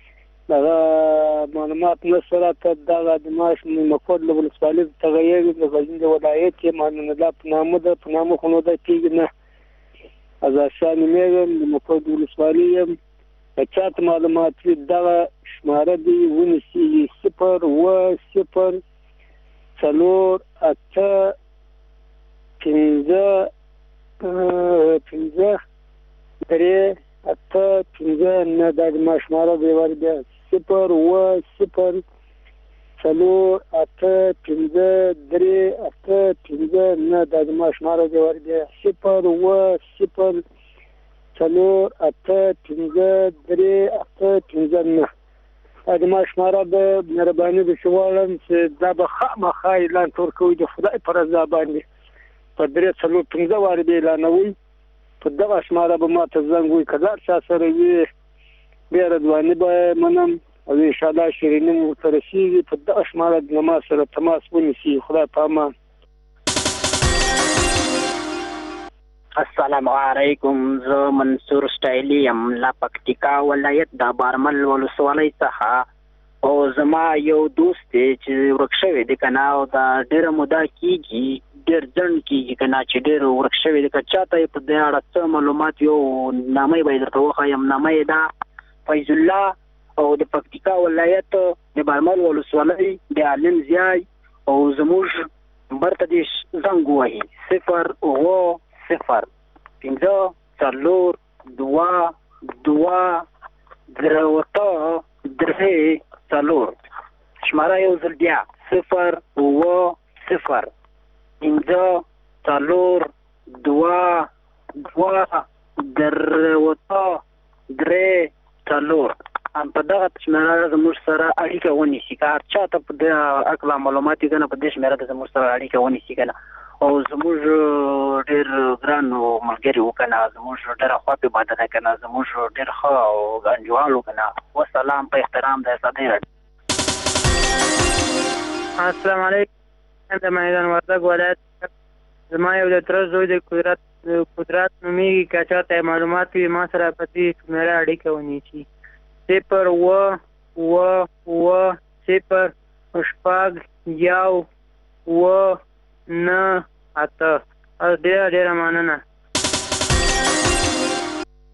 معلومات نشره ته د ماش مکود له ولسوالۍ تغیر د غزنی ولایت کې مانن الله په نامه د نامه خونو د کېږي ازاشان مې د مکود ولسوالۍ چات معلومات دغه شماره دی ونیسي 0 څلور اته پنځه درې اته پنځه نه د مشماره دی ورده 0 څلور اته پنځه درې اته پنځه نه د مشماره دی ورده 0 څلور اته پنځه درې اته پنځه نه د مشماره د مهرباني د شوالم چې دا به خامخا اعلان تورکوي د خدای پر رضا باندې په 3-4-5 واره به اعلانوي. په دغه شماره به ما ته زنګ وي کله چې سره وي بیا رضواني به منم او ان شاء الله شیرینی مو ترشي په دغه شماره د ما سره تماس ونیسي. خدای په امان. السلام علیکم. زه منصور سټایلی یم لا پکتیکا ولایت د بارمل ولسوالۍ څخه، او زما یو دوست چې ورک شوی دی کنه او دا ډیره موده کېږي ډیر ځنډ کېږي کنه چې ډیر ورک شوی دی. که چاته په دې اړه څه معلومات یو نامه به درته وښایم. نامه یې ده فیض الله او د پکتیکا ولایت د بارمل ولسوالۍ د عالم ضیای، او زموږ برته دې زنګ ووهي 0-0-5-2-2-3-4 شماره یو ځل بیا 0-5-4-2-2-3-4 په دغه شمیره زموږ سره اړیکه ونیسي که هر چا ته په دې اکلا معلومات یې کنه په دې شمیره د زموږ سره اړیکه ونیسي کنه او زموږ ډېر ګران ملګري وکنه زموږ ډېر خواپی باندې کنه زموږ ډېر ښه او ګنجوال وکنه والسلام په احترام د ازادۍ راډیو. السلام علیکم د میدان وردګ ولایت زما یو د تر زوی د قدرت نومیږي که چاته معلومات وي ما سره په دې شمیره اړیکه ونیسي 0 ډېره مننه.